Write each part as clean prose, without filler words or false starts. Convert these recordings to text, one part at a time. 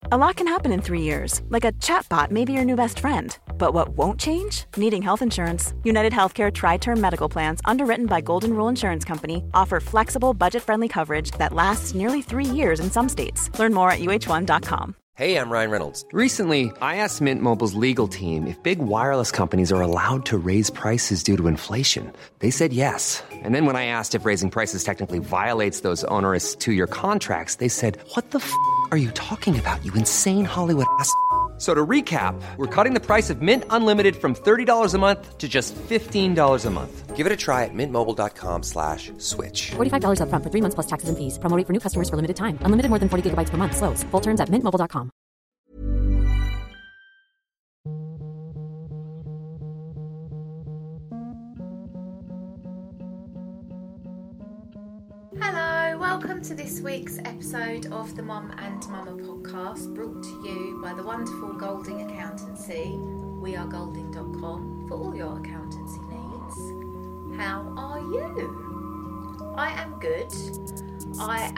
A lot can happen in 3 years, like a chatbot may be your new best friend. But what won't change? Needing health insurance. United Healthcare Tri-Term Medical Plans, underwritten by Golden Rule Insurance Company, offer flexible, budget-friendly coverage that lasts nearly 3 years in some states. Learn more at uh1.com. Hey, I'm Ryan Reynolds. Recently, I asked Mint Mobile's legal team if big wireless companies are allowed to raise prices due to inflation. They said yes. And then when I asked if raising prices technically violates those onerous two-year contracts, they said, "What the f*** are you talking about, you insane Hollywood ass?" So to recap, we're cutting the price of Mint Unlimited from $30 a month to just $15 a month. Give it a try at mintmobile.com/switch. $45 up front for 3 months plus taxes and fees. Promo rate for new customers for limited time. Unlimited more than 40 gigabytes per month. Slows full terms at mintmobile.com. Hello, welcome to this week's episode of the Mum and Mama podcast, brought to you by the wonderful Golding Accountancy, wearegolding.com, for all your accountancy needs. How are you? I am good. I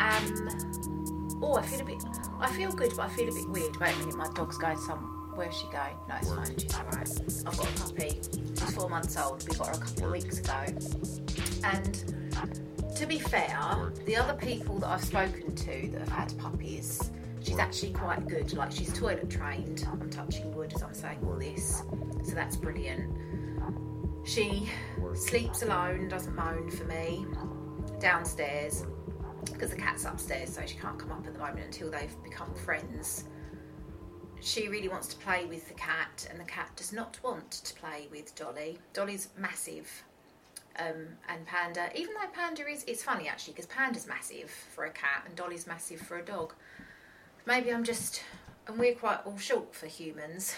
feel good, but I feel a bit weird. Wait a minute, my dog's going where's she going? No, it's fine, she's alright. I've got a puppy, she's 4 months old, we got her a couple of weeks ago. And to be fair, the other people that I've spoken to that have had puppies, she's actually quite good. Like, she's toilet trained. I'm touching wood as I'm saying all this, so that's brilliant. She sleeps alone, doesn't moan for me, downstairs, because the cat's upstairs, so she can't come up at the moment until they've become friends. She really wants to play with the cat, and the cat does not want to play with Dolly. Dolly's massive. And Panda, even though Panda it's funny actually, because Panda's massive for a cat and Dolly's massive for a dog. Maybe and we're quite all short for humans.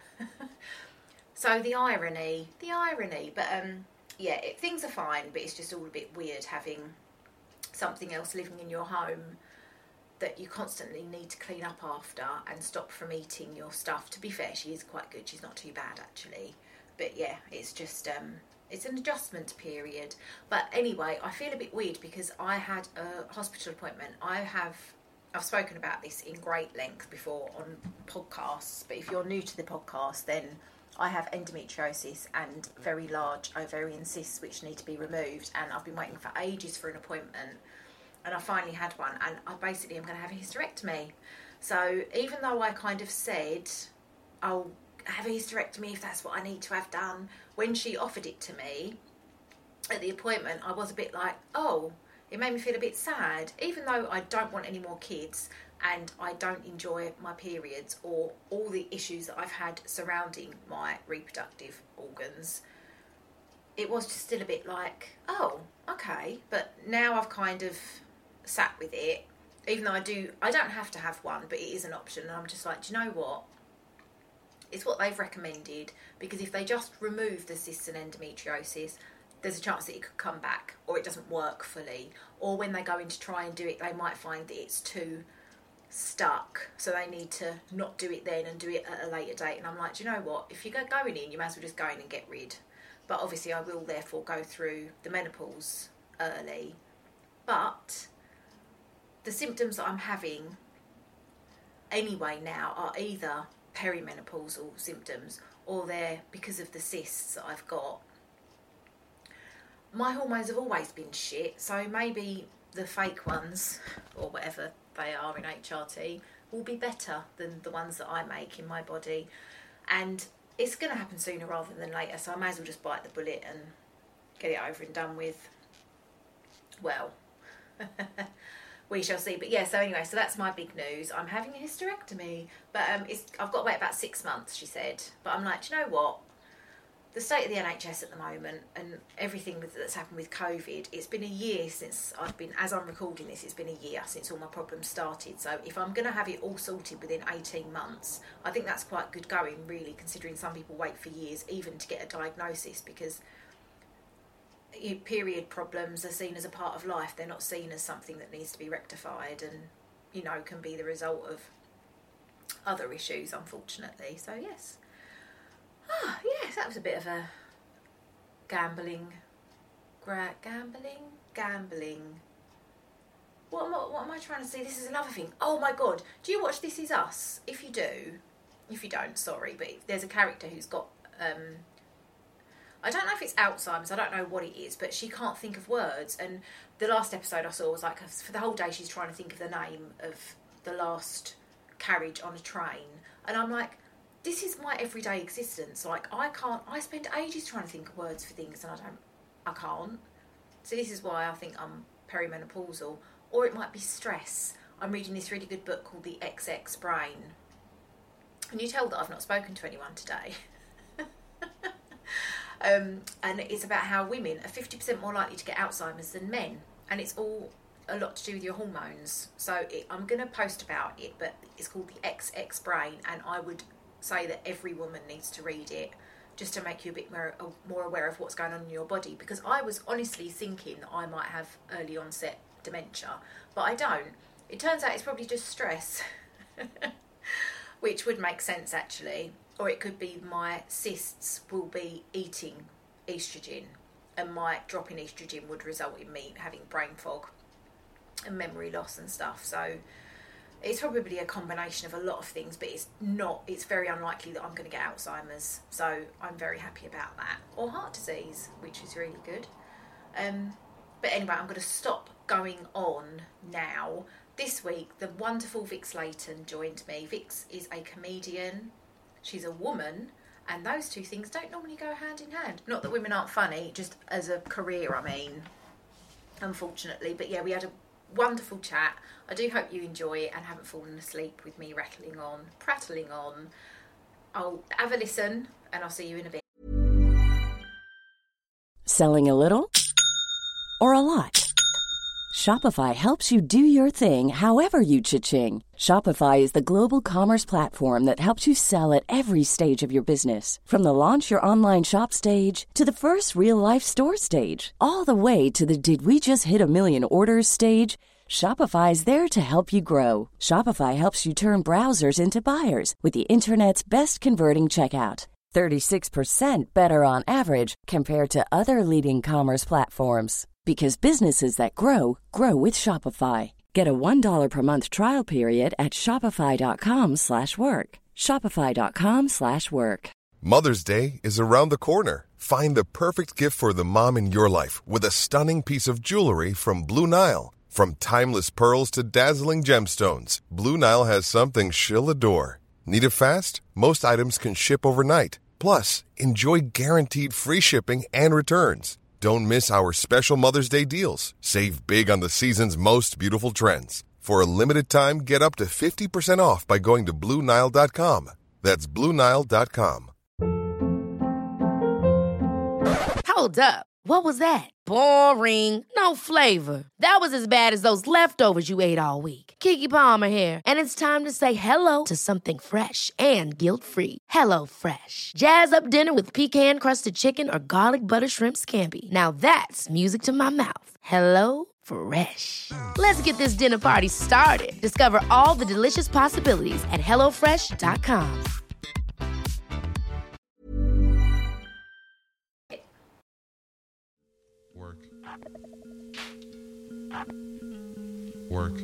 So the irony, but yeah, things are fine, but it's just all a bit weird having something else living in your home that you constantly need to clean up after and stop from eating your stuff. To be fair, she is quite good, she's not too bad actually, but yeah, it's just it's an adjustment period. But anyway, I feel a bit weird because I had a hospital appointment. I've spoken about this in great length before on podcasts, but if you're new to the podcast, then I have endometriosis and very large ovarian cysts which need to be removed, and I've been waiting for ages for an appointment, and I finally had one, and I basically am going to have a hysterectomy. So even though I kind of said I'll have a hysterectomy if that's what I need to have done, when she offered it to me at the appointment, I was a bit like, oh, it made me feel a bit sad, even though I don't want any more kids and I don't enjoy my periods or all the issues that I've had surrounding my reproductive organs. It was just still a bit like, oh, okay. But now I've kind of sat with it, even though I don't have to have one, but it is an option, and I'm just like, do you know what? It's what they've recommended, because if they just remove the cysts and endometriosis, there's a chance that it could come back, or it doesn't work fully, or when they go in to try and do it, they might find that it's too stuck, so they need to not do it then and do it at a later date. And I'm like, do you know what? If you're going in, you might as well just go in and get rid. But obviously I will therefore go through the menopause early. But the symptoms that I'm having anyway now are either perimenopausal symptoms, or they're because of the cysts that I've got. My hormones have always been shit, so maybe the fake ones, or whatever they are in HRT, will be better than the ones that I make in my body. And it's going to happen sooner rather than later, so I may as well just bite the bullet and get it over and done with. Well, we shall see. But yeah, so anyway, so that's my big news. I'm having a hysterectomy, but I've got to wait about 6 months, she said. But I'm like, do you know what? The state of the NHS at the moment and everything that's happened with COVID, it's been a year since as I'm recording this, it's been a year since all my problems started. So if I'm going to have it all sorted within 18 months, I think that's quite good going, really, considering some people wait for years even to get a diagnosis, because period problems are seen as a part of life. They're not seen as something that needs to be rectified and, can be the result of other issues, unfortunately. So yes. Yes, that was a bit of a gambling. What am I trying to say? This is another thing. Oh my God. Do you watch This Is Us? If you do, if you don't, sorry, but there's a character who's got, I don't know if it's Alzheimer's, I don't know what it is, but she can't think of words. And the last episode I saw was like, for the whole day she's trying to think of the name of the last carriage on a train. And I'm like, this is my everyday existence. Like, I spend ages trying to think of words for things and I can't. So this is why I think I'm perimenopausal. Or it might be stress. I'm reading this really good book called The XX Brain. Can you tell that I've not spoken to anyone today? And it's about how women are 50% more likely to get Alzheimer's than men. And it's all a lot to do with your hormones. So I'm going to post about it, but it's called The XX Brain. And I would say that every woman needs to read it just to make you a bit more aware of what's going on in your body. Because I was honestly thinking that I might have early onset dementia, but I don't. It turns out it's probably just stress, which would make sense actually. Or it could be my cysts will be eating estrogen, and my drop in estrogen would result in me having brain fog and memory loss and stuff. So it's probably a combination of a lot of things, but it's very unlikely that I'm going to get Alzheimer's. So I'm very happy about that. Or heart disease, which is really good. But anyway, I'm going to stop going on now. This week, the wonderful Vix Layton joined me. Vix is a comedian. She's a woman. And those two things don't normally go hand in hand. Not that women aren't funny, just as a career, I mean. Unfortunately. But yeah, we had a wonderful chat. I do hope you enjoy it and haven't fallen asleep with me prattling on. I'll have a listen and I'll see you in a bit. Selling a little or a lot? Shopify helps you do your thing however you cha-ching. Shopify is the global commerce platform that helps you sell at every stage of your business. From the launch your online shop stage to the first real-life store stage, all the way to the did we just hit a million orders stage. Shopify is there to help you grow. Shopify helps you turn browsers into buyers with the internet's best converting checkout. 36% better on average compared to other leading commerce platforms. Because businesses that grow, grow with Shopify. Get a $1 per month trial period at shopify.com/work. Shopify.com/work. Mother's Day is around the corner. Find the perfect gift for the mom in your life with a stunning piece of jewelry from Blue Nile. From timeless pearls to dazzling gemstones, Blue Nile has something she'll adore. Need it fast? Most items can ship overnight. Plus, enjoy guaranteed free shipping and returns. Don't miss our special Mother's Day deals. Save big on the season's most beautiful trends. For a limited time, get up to 50% off by going to BlueNile.com. That's BlueNile.com. Hold up. What was that? Boring. No flavor. That was as bad as those leftovers you ate all week. Keke Palmer here. And it's time to say hello to something fresh and guilt-free. Hello Fresh. Jazz up dinner with pecan-crusted chicken or garlic butter shrimp scampi. Now that's music to my mouth. Hello Fresh. Let's get this dinner party started. Discover all the delicious possibilities at HelloFresh.com. Work.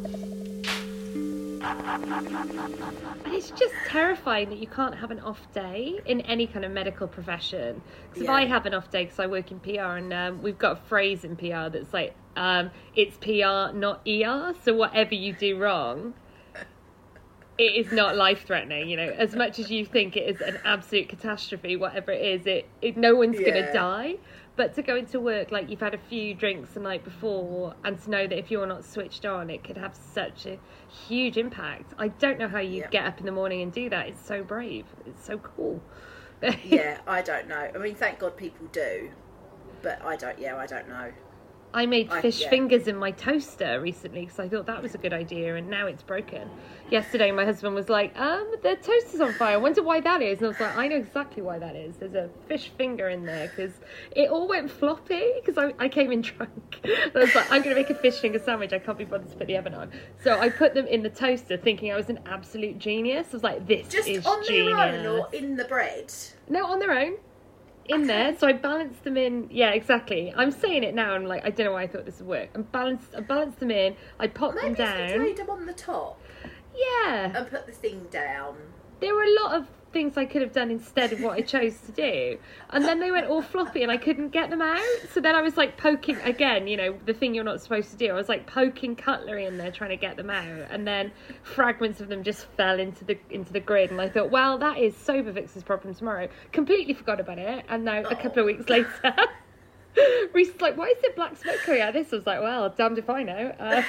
And it's just terrifying that you can't have an off day in any kind of medical profession. Because if I have an off day, because I work in PR, and we've got a phrase in PR that's like, it's PR, not ER. So whatever you do wrong, it is not life-threatening. You know, as much as you think it is an absolute catastrophe, whatever it is, no one's going to die. But to go into work like you've had a few drinks the night before, and to know that if you're not switched on, it could have such a huge impact. I don't know how you get up in the morning and do that. It's so brave. It's so cool. Yeah, I don't know. I mean, thank God people do, but I don't know. I made fish fingers in my toaster recently because I thought that was a good idea, and now it's broken. Yesterday my husband was like, the toaster's on fire, I wonder why that is. And I was like, I know exactly why that is. There's a fish finger in there because it all went floppy because I came in drunk. And I was like, I'm going to make a fish finger sandwich, I can't be bothered to put the oven on. So I put them in the toaster thinking I was an absolute genius. I was like, this is genius. Just on their own or in the bread? No, on their own. in there. So I balanced them in. Yeah, exactly. I'm saying it now. I'm like, I don't know why I thought this would work. I balanced them in. I popped them down. Maybe you laid them on the top. Yeah. And put the thing down. There were a lot of things I could have done instead of what I chose to do. And then they went all floppy and I couldn't get them out. So then I was like poking, again, you know, the thing you're not supposed to do. I was like poking cutlery in there trying to get them out. And then fragments of them just fell into the grid. And I thought, well, that is Soberfix's problem tomorrow. Completely forgot about it. And now a couple of weeks later, Reese's like, why is it black smoke coming out of this? I was like, well, damned if I know.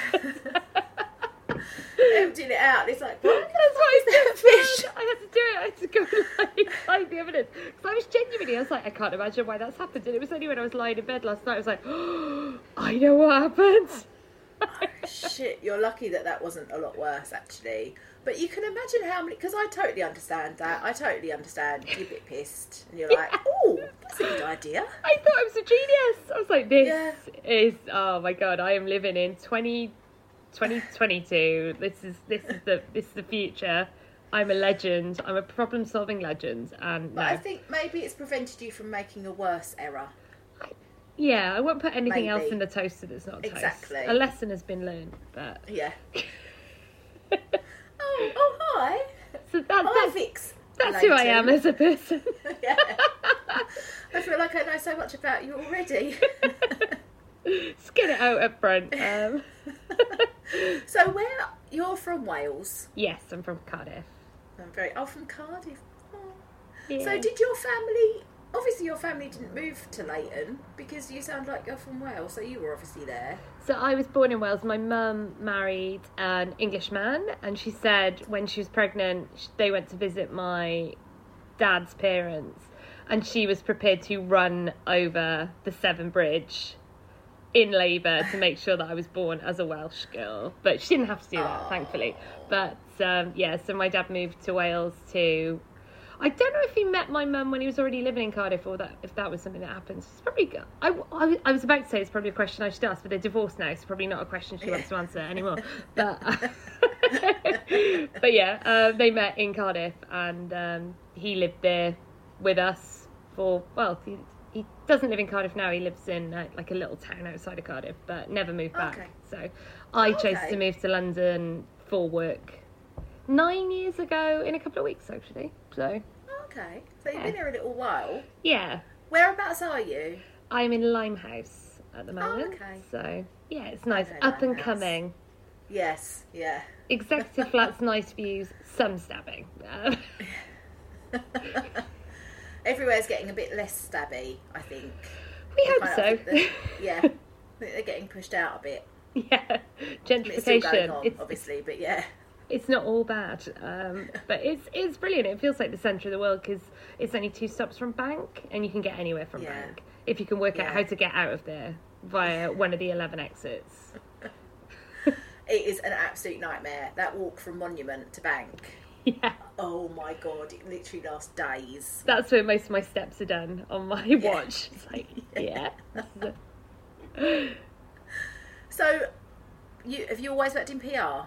Emptying it out, and it's like, what? That's why I fish. I had to do it. I had to go find the evidence because I was genuinely. I was like, I can't imagine why that's happened. And it was only when I was lying in bed last night. I was like, oh, I know what happened. Oh, shit, you're lucky that wasn't a lot worse, actually. But you can imagine how many. Because I totally understand that. I totally understand. You're a bit pissed, and you're like, oh, that's a good idea. I thought I was a genius. I was like, this is. Oh my god, I am living in 2022. This is the future. I'm a legend. I'm a problem-solving legend, and but I think maybe it's prevented you from making a worse error. I won't put anything else in the toaster that's not toast. Exactly. A lesson has been learned, but yeah. oh, hi. So that's who I am as a person. Yeah. I feel like I know so much about you already. Let's get it out up front. So you're from Wales? Yes, I'm from Cardiff. From Cardiff. Oh. Yeah. So did your family, obviously your family didn't move to Leighton because you sound like you're from Wales, so you were obviously there. So I was born in Wales. My mum married an Englishman, and she said when she was pregnant, they went to visit my dad's parents, and she was prepared to run over the Severn Bridge in labour to make sure that I was born as a Welsh girl. But she didn't have to do that, thankfully. But, so my dad moved to Wales to... I don't know if he met my mum when he was already living in Cardiff or if that was something that happened. It's probably... I was about to say it's probably a question I should ask, but they're divorced now, so probably not a question she wants to answer anymore. But, they met in Cardiff, and he lived there with us for... Well, he doesn't live in Cardiff now. He lives in like a little town outside of Cardiff, but never moved back. Okay. So I chose to move to London for work 9 years ago in a couple of weeks, actually. So okay, so you've been here a little while. Yeah. Whereabouts are you? I'm in Limehouse at the moment. Oh, okay. So yeah, it's nice, up and coming. Yes, yeah. Executive flats, nice views, some stabbing. Everywhere's getting a bit less stabby, I think. We hope so. I think they're getting pushed out a bit. Yeah, gentrification. It's still going on, obviously, but yeah. It's not all bad, but it's brilliant. It feels like the centre of the world because it's only 2 stops from Bank, and you can get anywhere from Bank if you can work out how to get out of there via one of the 11 exits. It is an absolute nightmare, that walk from Monument to Bank. Yeah. Oh my god, it literally lasts days. That's where most of my steps are done on my watch. It's like, So, have you always worked in PR?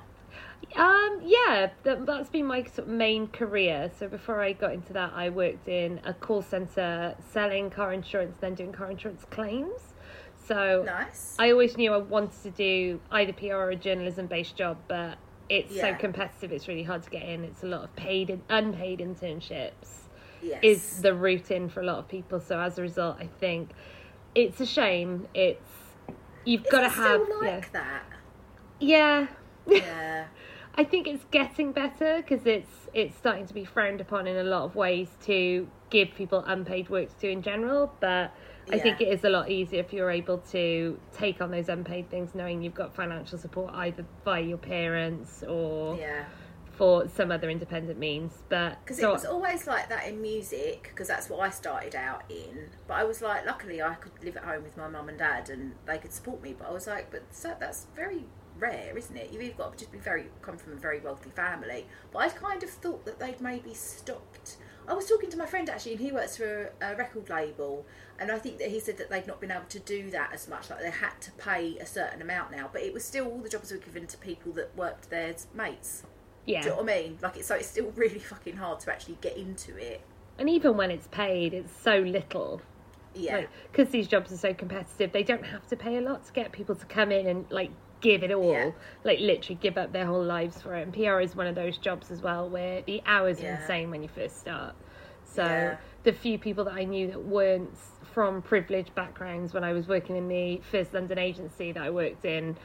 That's been my sort of main career. So before I got into that, I worked in a call centre selling car insurance, then doing car insurance claims. So nice. I always knew I wanted to do either PR or a journalism-based job, but it's so competitive, it's really hard to get in. It's a lot of paid and unpaid internships is the route in for a lot of people. So as a result, I think it's a shame. You've got to have... still like that? Yeah. Yeah. I think it's getting better because it's starting to be frowned upon in a lot of ways to give people unpaid work to do in general, but I think it is a lot easier if you're able to take on those unpaid things knowing you've got financial support either by your parents or for some other independent means. But because it was always like that in music, because that's what I started out in, but I was like, luckily I could live at home with my mum and dad and they could support me, but I was like, that's very rare, isn't it? You've either got to just come from a very wealthy family. But I kind of thought that they'd maybe stopped. I was talking to my friend actually, and he works for a record label, and I think that he said that they'd not been able to do that as much, like they had to pay a certain amount now, but it was still, all the jobs were given to people that worked there as mates. Yeah. Do you know what I mean? Like, so it's still really fucking hard to actually get into it. And even when it's paid, it's so little. Yeah. Because these jobs are so competitive, they don't have to pay a lot to get people to come in and, like, give it all. Yeah. Like, literally give up their whole lives for it. And PR is one of those jobs as well where the hours are insane when you first start. So the few people that I knew that weren't from privileged backgrounds when I was working in the first London agency that I worked in,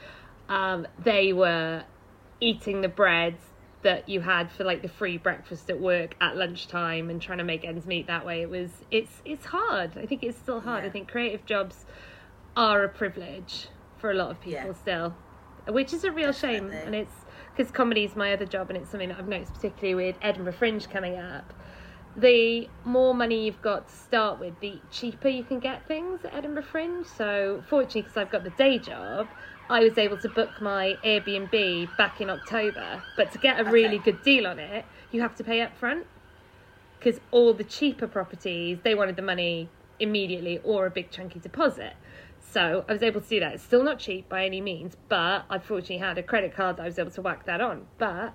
they were eating the bread that you had for like the free breakfast at work at lunchtime and trying to make ends meet that way. It's hard. I think it's still hard. I think creative jobs are a privilege for a lot of people still, which is a real shame. And it's because comedy is my other job, and it's something that I've noticed particularly with Edinburgh Fringe coming up. The more money you've got to start with, the cheaper you can get things at Edinburgh Fringe. So fortunately, because I've got the day job, I was able to book my Airbnb back in October. But to get a really good deal on it, you have to pay up front. Because all the cheaper properties, they wanted the money immediately or a big chunky deposit. So I was able to do that. It's still not cheap by any means, but I fortunately had a credit card that I was able to whack that on. But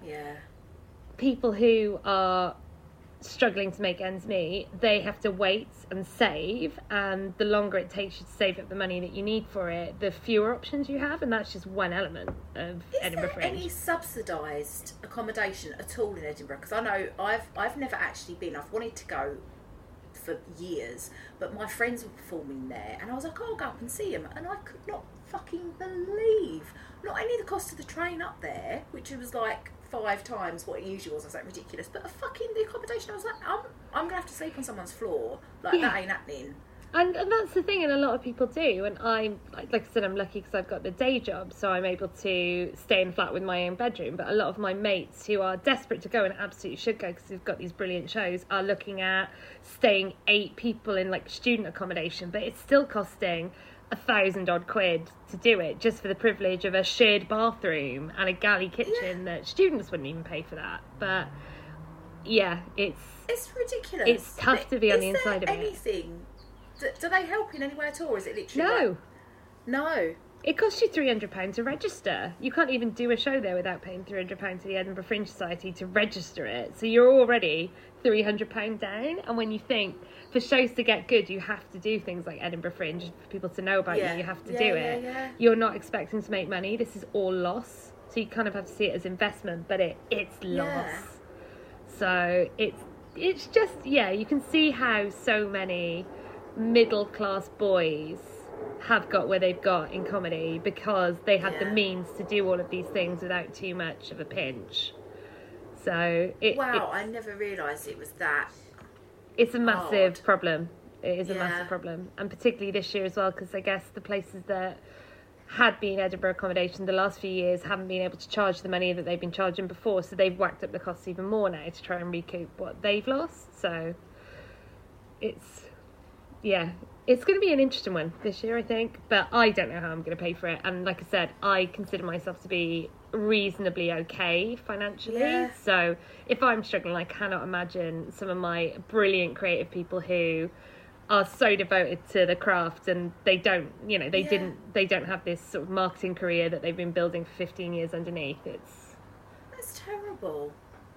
people who are struggling to make ends meet, they have to wait and save, and the longer it takes you to save up the money that you need for it, the fewer options you have, and that's just one element of Edinburgh Fringe. Is there any subsidised accommodation at all in Edinburgh? Because I know I've never actually been. I've wanted to go for years, but my friends were performing there, and I was like, I'll go up and see them, and I could not fucking believe not only the cost of the train up there, which was like 5 times what it usually was. I was like, ridiculous, but the accommodation, I was like, I'm gonna have to sleep on someone's floor. Like that ain't happening. And that's the thing, and a lot of people do. And I'm like I said, I'm lucky because I've got the day job, so I'm able to stay in a flat with my own bedroom. But a lot of my mates who are desperate to go and absolutely should go because they've got these brilliant shows are looking at staying 8 people in like student accommodation, but it's still costing £1,000 quid to do it just for the privilege of a shared bathroom and a galley kitchen that students wouldn't even pay for that. But it's ridiculous. It's tough to be on the inside of it. Anything? Do they help in any way at all, or is it literally no? It costs you £300 to register. You can't even do a show there without paying £300 to the Edinburgh Fringe Society to register it. So you're already £300 down. And when you think for shows to get good, you have to do things like Edinburgh Fringe for people to know about you. You have to do it. Yeah. You're not expecting to make money. This is all loss. So you kind of have to see it as investment, but it's loss. So it's just you can see how so many middle class boys have got where they've got in comedy because they had the means to do all of these things without too much of a pinch. So I never realised it was that. It's a massive problem. It is a massive problem, and particularly this year as well, because I guess the places that had been Edinburgh accommodation the last few years haven't been able to charge the money that they've been charging before, so they've whacked up the costs even more now to try and recoup what they've lost. So it's going to be an interesting one this year, I think, but I don't know how I'm going to pay for it. And like I said, I consider myself to be reasonably okay financially. So if I'm struggling, I cannot imagine some of my brilliant creative people who are so devoted to the craft, and they don't, they don't have this sort of marketing career that they've been building for 15 years underneath. That's terrible.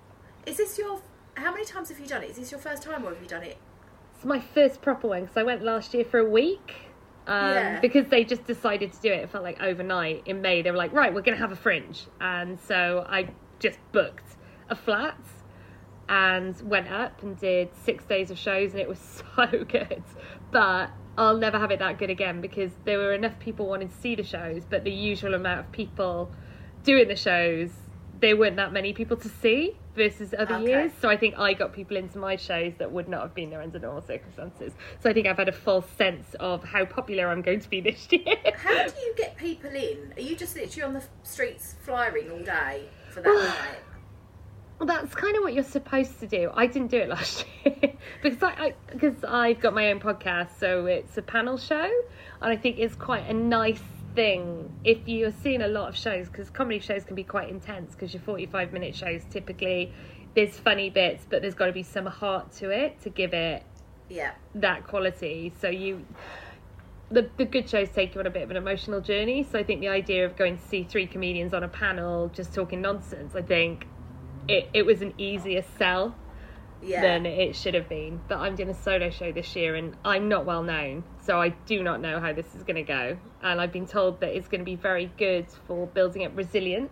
How many times have you done it? Is this your first time, or have you done it? It's my first proper one because I went last year for a week because they just decided to do it. It felt like overnight in May. They were like, right, we're going to have a Fringe. And so I just booked a flat and went up and did 6 days of shows, and it was so good. But I'll never have it that good again because there were enough people wanting to see the shows, but the usual amount of people doing the shows, there weren't that many people to see versus other years. So I think I got people into my shows that would not have been there under normal circumstances. So I think I've had a false sense of how popular I'm going to be this year. How do you get people in? Are you just literally on the streets flyering all day for that night? Well, that's kind of what you're supposed to do. I didn't do it last year because I've got my own podcast, so it's a panel show, and I think it's quite a nice thing if you're seeing a lot of shows, because comedy shows can be quite intense because your 45-minute shows typically there's funny bits, but there's got to be some heart to it to give it that quality. So the good shows take you on a bit of an emotional journey. So I think the idea of going to see 3 comedians on a panel just talking nonsense, I think it was an easier sell than it should have been. But I'm doing a solo show this year, and I'm not well known, so I do not know how this is going to go. And I've been told that it's going to be very good for building up resilience,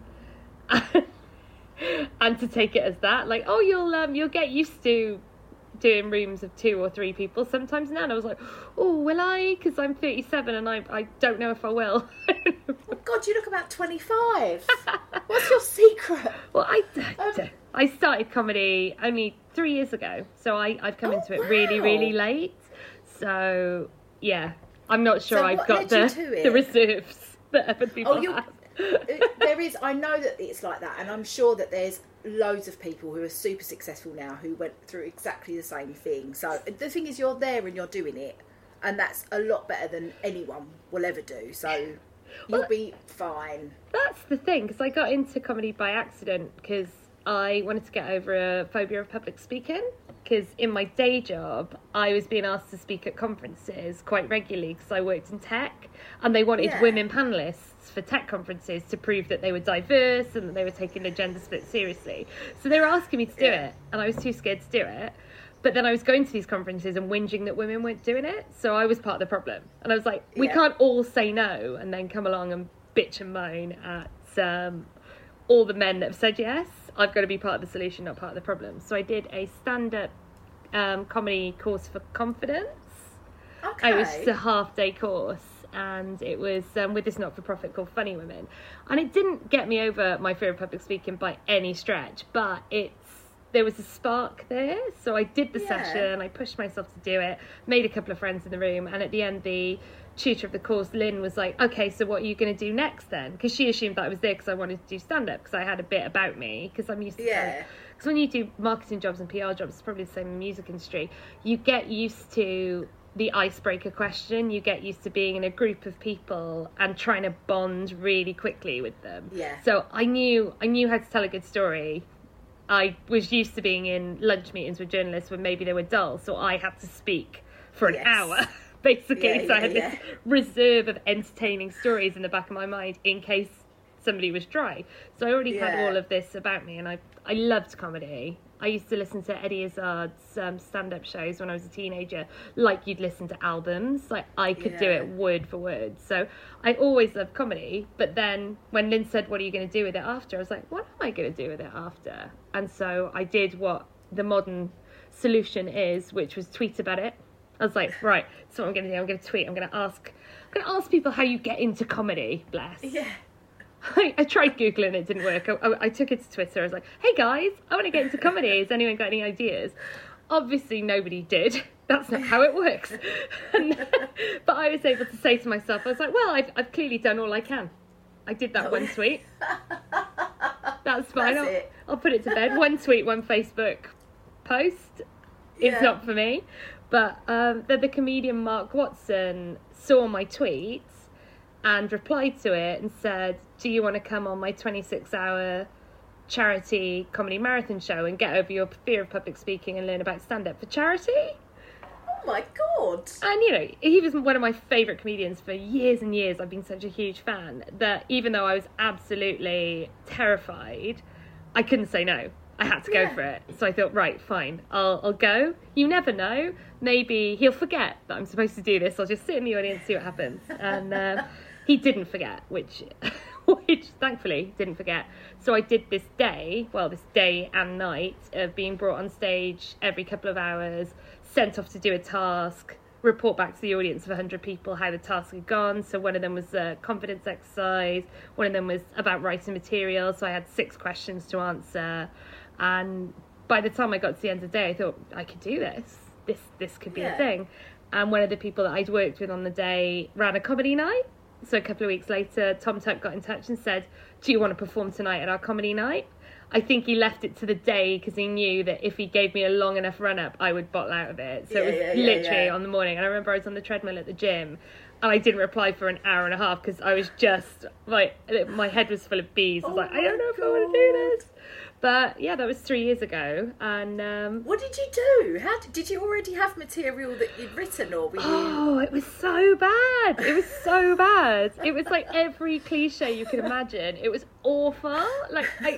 and to take it as that, like, oh, you'll get used to doing rooms of 2 or 3 people sometimes now. And I was like, oh, will I? Because I'm 37 and I don't know if I will. Oh God, you look about 25. What's your secret? Well, I started comedy only 3 years ago, so I've come into it really, really late. So yeah, I'm not sure I've got the reserves that other people have. There is, I know that it's like that, and I'm sure that there's loads of people who are super successful now who went through exactly the same thing. So the thing is, you're there and you're doing it, and that's a lot better than anyone will ever do. So you'll be fine. That's the thing, because I got into comedy by accident because I wanted to get over a phobia of public speaking. Because in my day job, I was being asked to speak at conferences quite regularly because I worked in tech, and they wanted women panellists for tech conferences to prove that they were diverse and that they were taking the gender split seriously. So they were asking me to do it, and I was too scared to do it. But then I was going to these conferences and whinging that women weren't doing it, so I was part of the problem. And I was like, we can't all say no and then come along and bitch and moan at all the men that have said yes. I've got to be part of the solution, not part of the problem. So I did a stand-up comedy course for confidence. Okay. It was just a half-day course, and it was with this not-for-profit called Funny Women. And it didn't get me over my fear of public speaking by any stretch, but there was a spark there. So I did the session, I pushed myself to do it, made a couple of friends in the room, and at the end the tutor of the course, Lynn, was like, okay, so what are you going to do next then? Because she assumed that I was there because I wanted to do stand-up, because I had a bit about me, because I'm used to because when you do marketing jobs and PR jobs, it's probably the same in the music industry, you get used to the icebreaker question, you get used to being in a group of people and trying to bond really quickly with them. So I knew how to tell a good story. I was used to being in lunch meetings with journalists when maybe they were dull, so I had to speak for an hour basically. So I had this reserve of entertaining stories in the back of my mind in case somebody was dry. So I already had all of this about me, and I loved comedy. I used to listen to Eddie Izzard's stand-up shows when I was a teenager, like you'd listen to albums. Like I could do it word for word. So I always loved comedy. But then when Lynn said, what are you going to do with it after? I was like, what am I going to do with it after? And so I did what the modern solution is, which was tweet about it. I was like, right, so what I'm going to do, I'm going to tweet. I'm going to ask people how you get into comedy, bless. Yeah. I tried Googling, it didn't work. I took it to Twitter. I was like, hey guys, I want to get into comedy. Has anyone got any ideas? Obviously nobody did. That's not how it works. But I was able to say to myself, I was like, well, I've clearly done all I can. I did that one tweet. That's fine. I'll put it to bed. One tweet, one Facebook post. It's not for me. But the comedian Mark Watson saw my tweets and replied to it and said, do you want to come on my 26-hour charity comedy marathon show and get over your fear of public speaking and learn about stand-up for charity? Oh my God. And, you know, he was one of my favourite comedians for years and years. I've been such a huge fan that even though I was absolutely terrified, I couldn't say no. I had to go for it. So I thought, right, fine, I'll go. You never know. Maybe he'll forget that I'm supposed to do this. I'll just sit in the audience, see what happens. And he didn't forget, which thankfully didn't forget. So I did this day and night of being brought on stage every couple of hours, sent off to do a task, report back to the audience of 100 people how the task had gone. So one of them was a confidence exercise. One of them was about writing material. So I had 6 questions to answer. And by the time I got to the end of the day, I thought, I could do this. This could be a thing. And one of the people that I'd worked with on the day ran a comedy night. So a couple of weeks later, Tom Tuck got in touch and said, do you want to perform tonight at our comedy night? I think he left it to the day because he knew that if he gave me a long enough run-up, I would bottle out of it. So it was literally on the morning. And I remember I was on the treadmill at the gym and I didn't reply for an hour and a half because I was just, like, my head was full of bees. I was like, I don't know if I want to do this. But yeah, that was 3 years ago. And what did you do? Did you already have material that you'd written, or were you? Oh, it was so bad. It was so bad. It was like every cliche you could imagine. It was awful. Like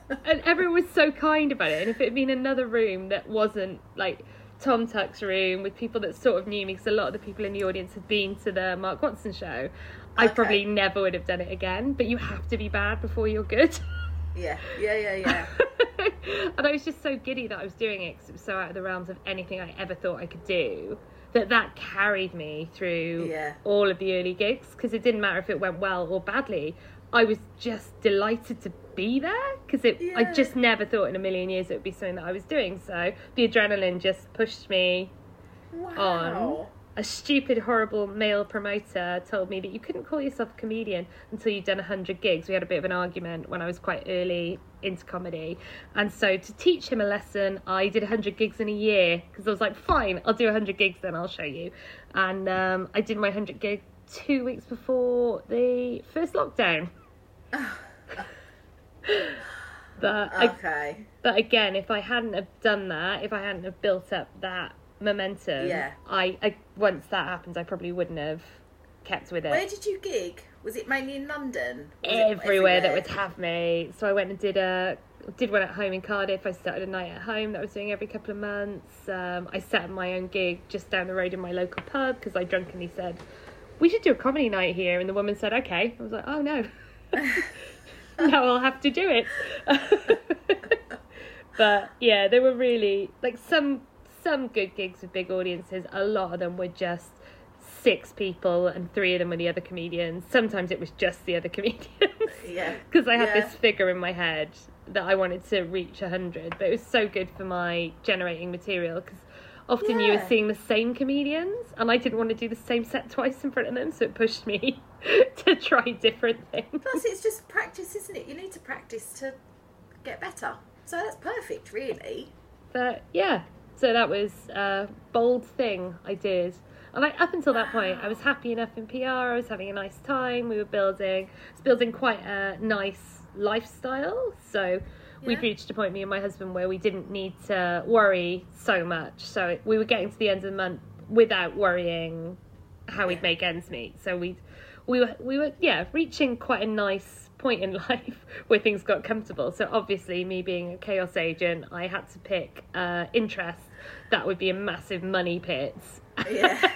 And everyone was so kind about it. And if it had been another room that wasn't like Tom Tuck's room with people that sort of knew me, because a lot of the people in the audience had been to the Mark Watson show, I probably never would have done it again. But you have to be bad before you're good. Yeah. And I was just so giddy that I was doing it, because it was so out of the realms of anything I ever thought I could do, that carried me through all of the early gigs, because it didn't matter if it went well or badly. I was just delighted to be there, because I just never thought in a million years it would be something that I was doing. So the adrenaline just pushed me on. A stupid, horrible male promoter told me that you couldn't call yourself a comedian until you'd done 100 gigs. We had a bit of an argument when I was quite early into comedy. And so to teach him a lesson, I did 100 gigs in a year, because I was like, fine, I'll do 100 gigs then, I'll show you. And I did my 100 gig 2 weeks before the first lockdown. But again, if I hadn't have done that, if I hadn't have built up that momentum, I once that happened, I probably wouldn't have kept with it. Where did you gig? Was it mainly in London? Everywhere that would have me. So I went and did one at home in Cardiff. I started a night at home that I was doing every couple of months. I set up my own gig just down the road in my local pub, because I drunkenly said, we should do a comedy night here, and the woman said, okay. I was like, oh no. Now I'll have to do it. But yeah, they were really like some good gigs with big audiences. A lot of them were just 6 people and 3 of them were the other comedians. Sometimes it was just the other comedians. Because I had this figure in my head that I wanted to reach 100, but it was so good for my generating material, because often you were seeing the same comedians and I didn't want to do the same set twice in front of them, so it pushed me to try different things. Plus it's just practice, isn't it? You need to practice to get better. So that's perfect, really. But yeah, so that was a bold thing I did. And up until that point, I was happy enough in PR. I was having a nice time. We were building quite a nice lifestyle. So we'd reached a point, me and my husband, where we didn't need to worry so much. So we were getting to the end of the month without worrying how we'd make ends meet. So we were reaching quite a nice point in life where things got comfortable. So obviously, me being a chaos agent, I had to pick interest that would be a massive money pit. Yeah.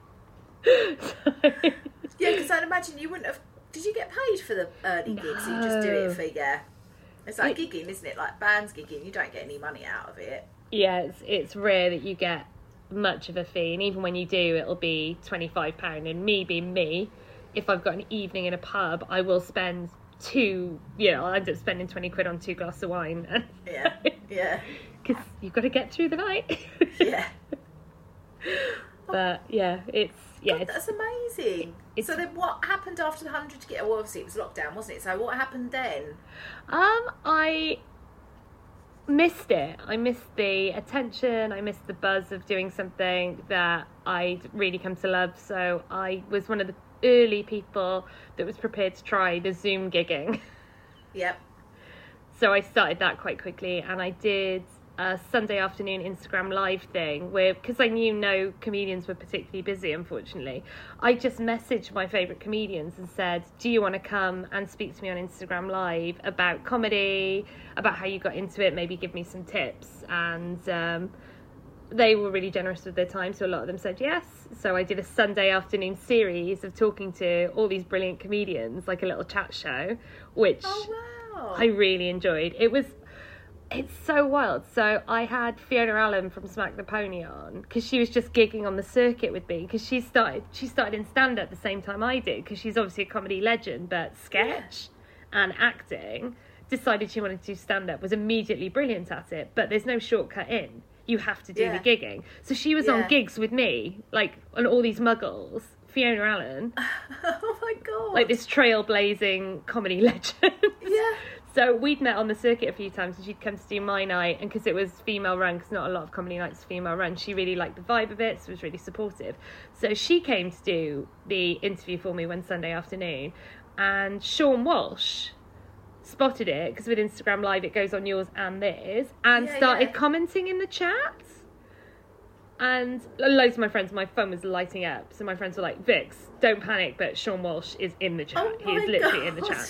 Yeah, because I'd imagine you wouldn't have. Did you get paid for the early gigs? So you just do it for It's like gigging, isn't it? Like bands gigging, you don't get any money out of it. Yeah, it's rare that you get much of a fee, and even when you do, it'll be £25. And me being me, if I've got an evening in a pub, I will spend I'll end up spending 20 quid on 2 glasses of wine. Yeah. Because you've got to get through the night. Yeah. But yeah, that's amazing. So then what happened after the 100 gig? Well, obviously it was lockdown, wasn't it? So what happened then? I missed it. I missed the attention. I missed the buzz of doing something that I'd really come to love. So I was one of the early people that was prepared to try the Zoom gigging. Yep. So I started that quite quickly, and I did a Sunday afternoon Instagram live thing where, because I knew no comedians were particularly busy, unfortunately, I just messaged my favourite comedians and said, do you want to come and speak to me on Instagram live about comedy, about how you got into it, maybe give me some tips? And they were really generous with their time, so a lot of them said yes. So I did a Sunday afternoon series of talking to all these brilliant comedians, like a little chat show, which I really enjoyed. It's so wild. So I had Fiona Allen from Smack the Pony on, because she was just gigging on the circuit with me, because she started in stand-up at the same time I did, because she's obviously a comedy legend, but sketch and acting, decided she wanted to do stand-up, was immediately brilliant at it, but there's no shortcut in. You have to do the gigging. So she was on gigs with me, like, on all these muggles. Fiona Allen. Oh my God. Like this trailblazing comedy legend. Yeah. So we'd met on the circuit a few times, and she'd come to do my night, and because it was female run, because not a lot of comedy nights are female run, she really liked the vibe of it, so was really supportive. So she came to do the interview for me one Sunday afternoon, and Sean Walsh spotted it, because with Instagram Live it goes on yours and theirs, and started commenting in the chat. And loads of my friends, my phone was lighting up, so my friends were like, Vix, don't panic, but Sean Walsh is in the chat. He is literally in the chat.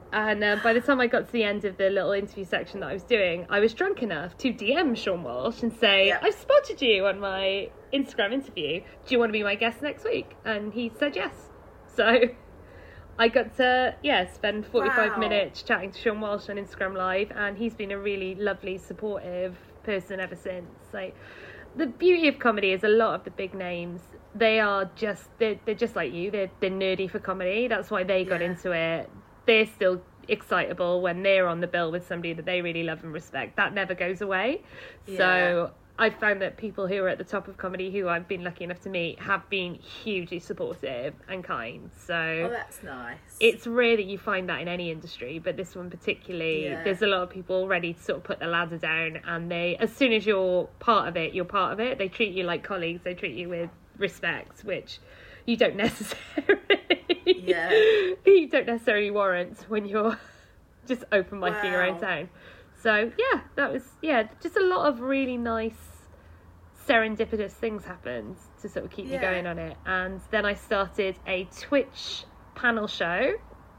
And by the time I got to the end of the little interview section that I was doing, I was drunk enough to DM Sean Walsh and say, I've spotted you on my Instagram interview. Do you want to be my guest next week? And he said yes. So I got to, spend 45 minutes chatting to Sean Walsh on Instagram Live, and he's been a really lovely, supportive person ever since. Like, the beauty of comedy is a lot of the big names, they're just like you. They're nerdy for comedy. That's why they got into it. They're still excitable when they're on the bill with somebody that they really love and respect. That never goes away. So I found that people who are at the top of comedy, who I've been lucky enough to meet, have been hugely supportive and kind. So that's nice. It's rare that you find that in any industry, but this one particularly, there's a lot of people ready to sort of put the ladder down, and they, as soon as you're part of it, you're part of it. They treat you like colleagues. They treat you with respect, which you don't necessarily you don't necessarily warrant when you're just open micing around town. So that was just a lot of really nice serendipitous things happened to sort of keep me going on it. And then I started a Twitch panel show,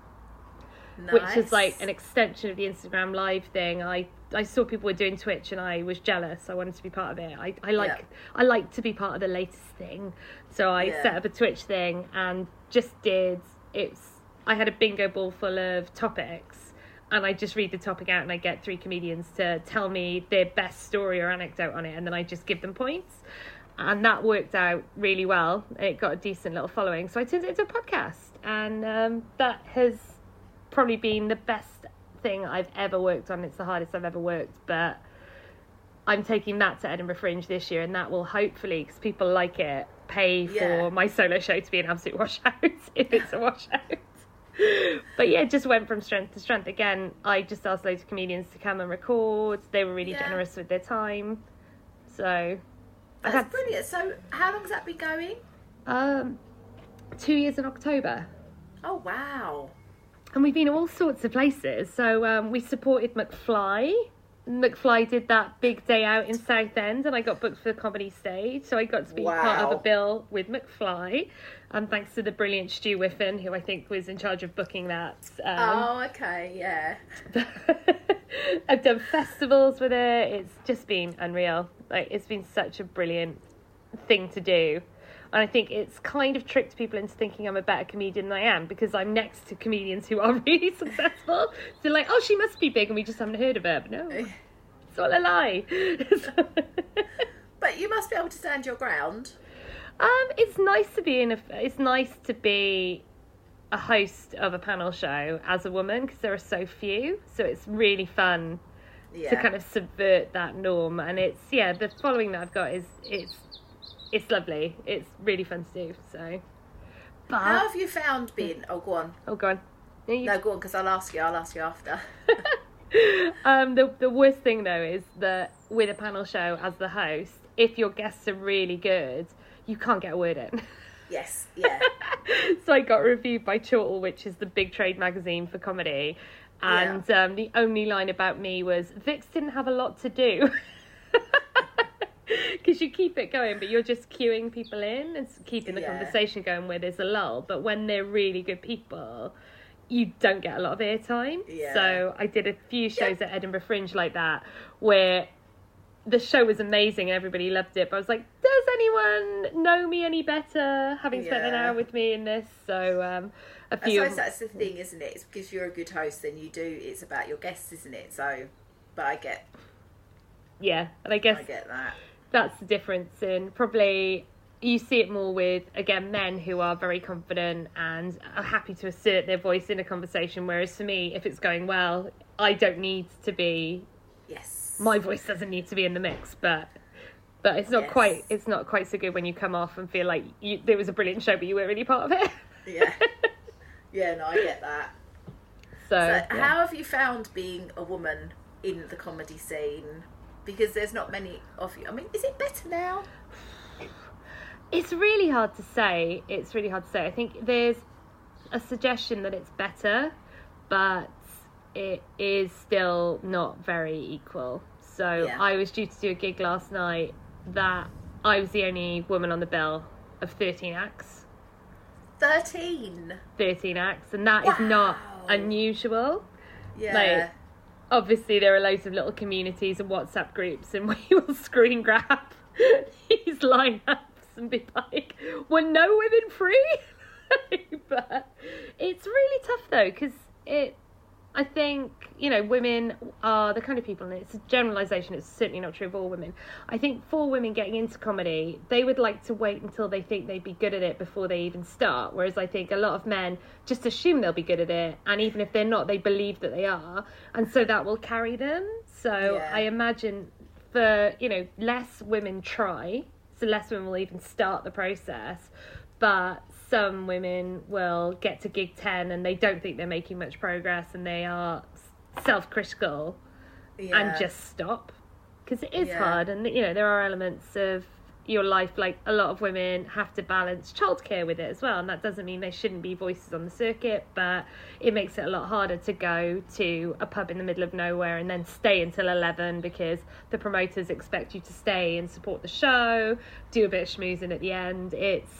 which is like an extension of the Instagram Live thing. I saw people were doing Twitch and I was jealous. I wanted to be part of it. I like to be part of the latest thing. So I set up a Twitch thing and just I had a bingo ball full of topics, and I just read the topic out and I get 3 comedians to tell me their best story or anecdote on it, and then I just give them points. And that worked out really well. It got a decent little following. So I turned it into a podcast, and that has probably been the best thing I've ever worked on. It's the hardest I've ever worked, but I'm taking that to Edinburgh Fringe this year, and that will hopefully, because people like it, pay for my solo show to be an absolute washout, if it's a washout. But it just went from strength to strength. Again, I just asked loads of comedians to come and record. They were really generous with their time. So that's brilliant. So how long has that been going? 2 years in October. Oh wow. And we've been all sorts of places. So we supported McFly. McFly did that big day out in Southend, and I got booked for the Comedy Stage. So I got to be part of a bill with McFly. Thanks to the brilliant Stu Whiffen, who I think was in charge of booking that. I've done festivals with it. It's just been unreal. Like, it's been such a brilliant thing to do. And I think it's kind of tricked people into thinking I'm a better comedian than I am, because I'm next to comedians who are really successful. So like, oh, she must be big and we just haven't heard of her. But no, it's all a lie. But you must be able to stand your ground. It's nice to be a host of a panel show as a woman, because there are so few. So it's really fun to kind of subvert that norm. And it's the following that I've got is it's lovely. It's really fun to do. So, but how have you found being? Oh, go on. Oh, go on. No, go on, because I'll ask you after. The worst thing though is that with a panel show as the host, if your guests are really good, you can't get a word in. Yes, So I got reviewed by Chortle, which is the big trade magazine for comedy, and the only line about me was, Vix didn't have a lot to do. Because you keep it going, but you're just queuing people in and keeping the conversation going where there's a lull. But when they're really good people, you don't get a lot of airtime. So I did a few shows at Edinburgh Fringe like that, where the show was amazing and everybody loved it, but I was like, does anyone know me any better, having spent an hour with me in this? So a few. I suppose that's the thing, isn't it? It's because you're a good host, then it's about your guests, isn't it? So, but I get. Yeah, and I guess I get that. That's the difference. In probably you see it more with, again, men who are very confident and are happy to assert their voice in a conversation, whereas for me, if it's going well, I don't need to be. My voice doesn't need to be in the mix, but it's not quite so good when you come off and feel like there was a brilliant show, but you weren't really part of it. No, I get that. So how have you found being a woman in the comedy scene? Because there's not many of you. I mean, is it better now? It's really hard to say. I think there's a suggestion that it's better, but it is still not very equal. So I was due to do a gig last night that I was the only woman on the bill of 13 acts. 13 acts, and that is not unusual. Yeah. Like, obviously there are loads of little communities and WhatsApp groups, and we will screen grab these lineups and be like, "Were no women free?" But it's really tough though, because I think, you know, women are the kind of people, and it's a generalisation, it's certainly not true of all women. I think for women getting into comedy, they would like to wait until they think they'd be good at it before they even start. Whereas I think a lot of men just assume they'll be good at it, and even if they're not, they believe that they are, and so that will carry them. So I imagine for, you know, less women try, so less women will even start the process, but some women will get to gig 10 and they don't think they're making much progress, and they are self-critical and just stop, because it is hard. And, you know, there are elements of your life, like a lot of women have to balance childcare with it as well, and that doesn't mean there shouldn't be voices on the circuit, but it makes it a lot harder to go to a pub in the middle of nowhere and then stay until 11 because the promoters expect you to stay and support the show, do a bit of schmoozing at the end.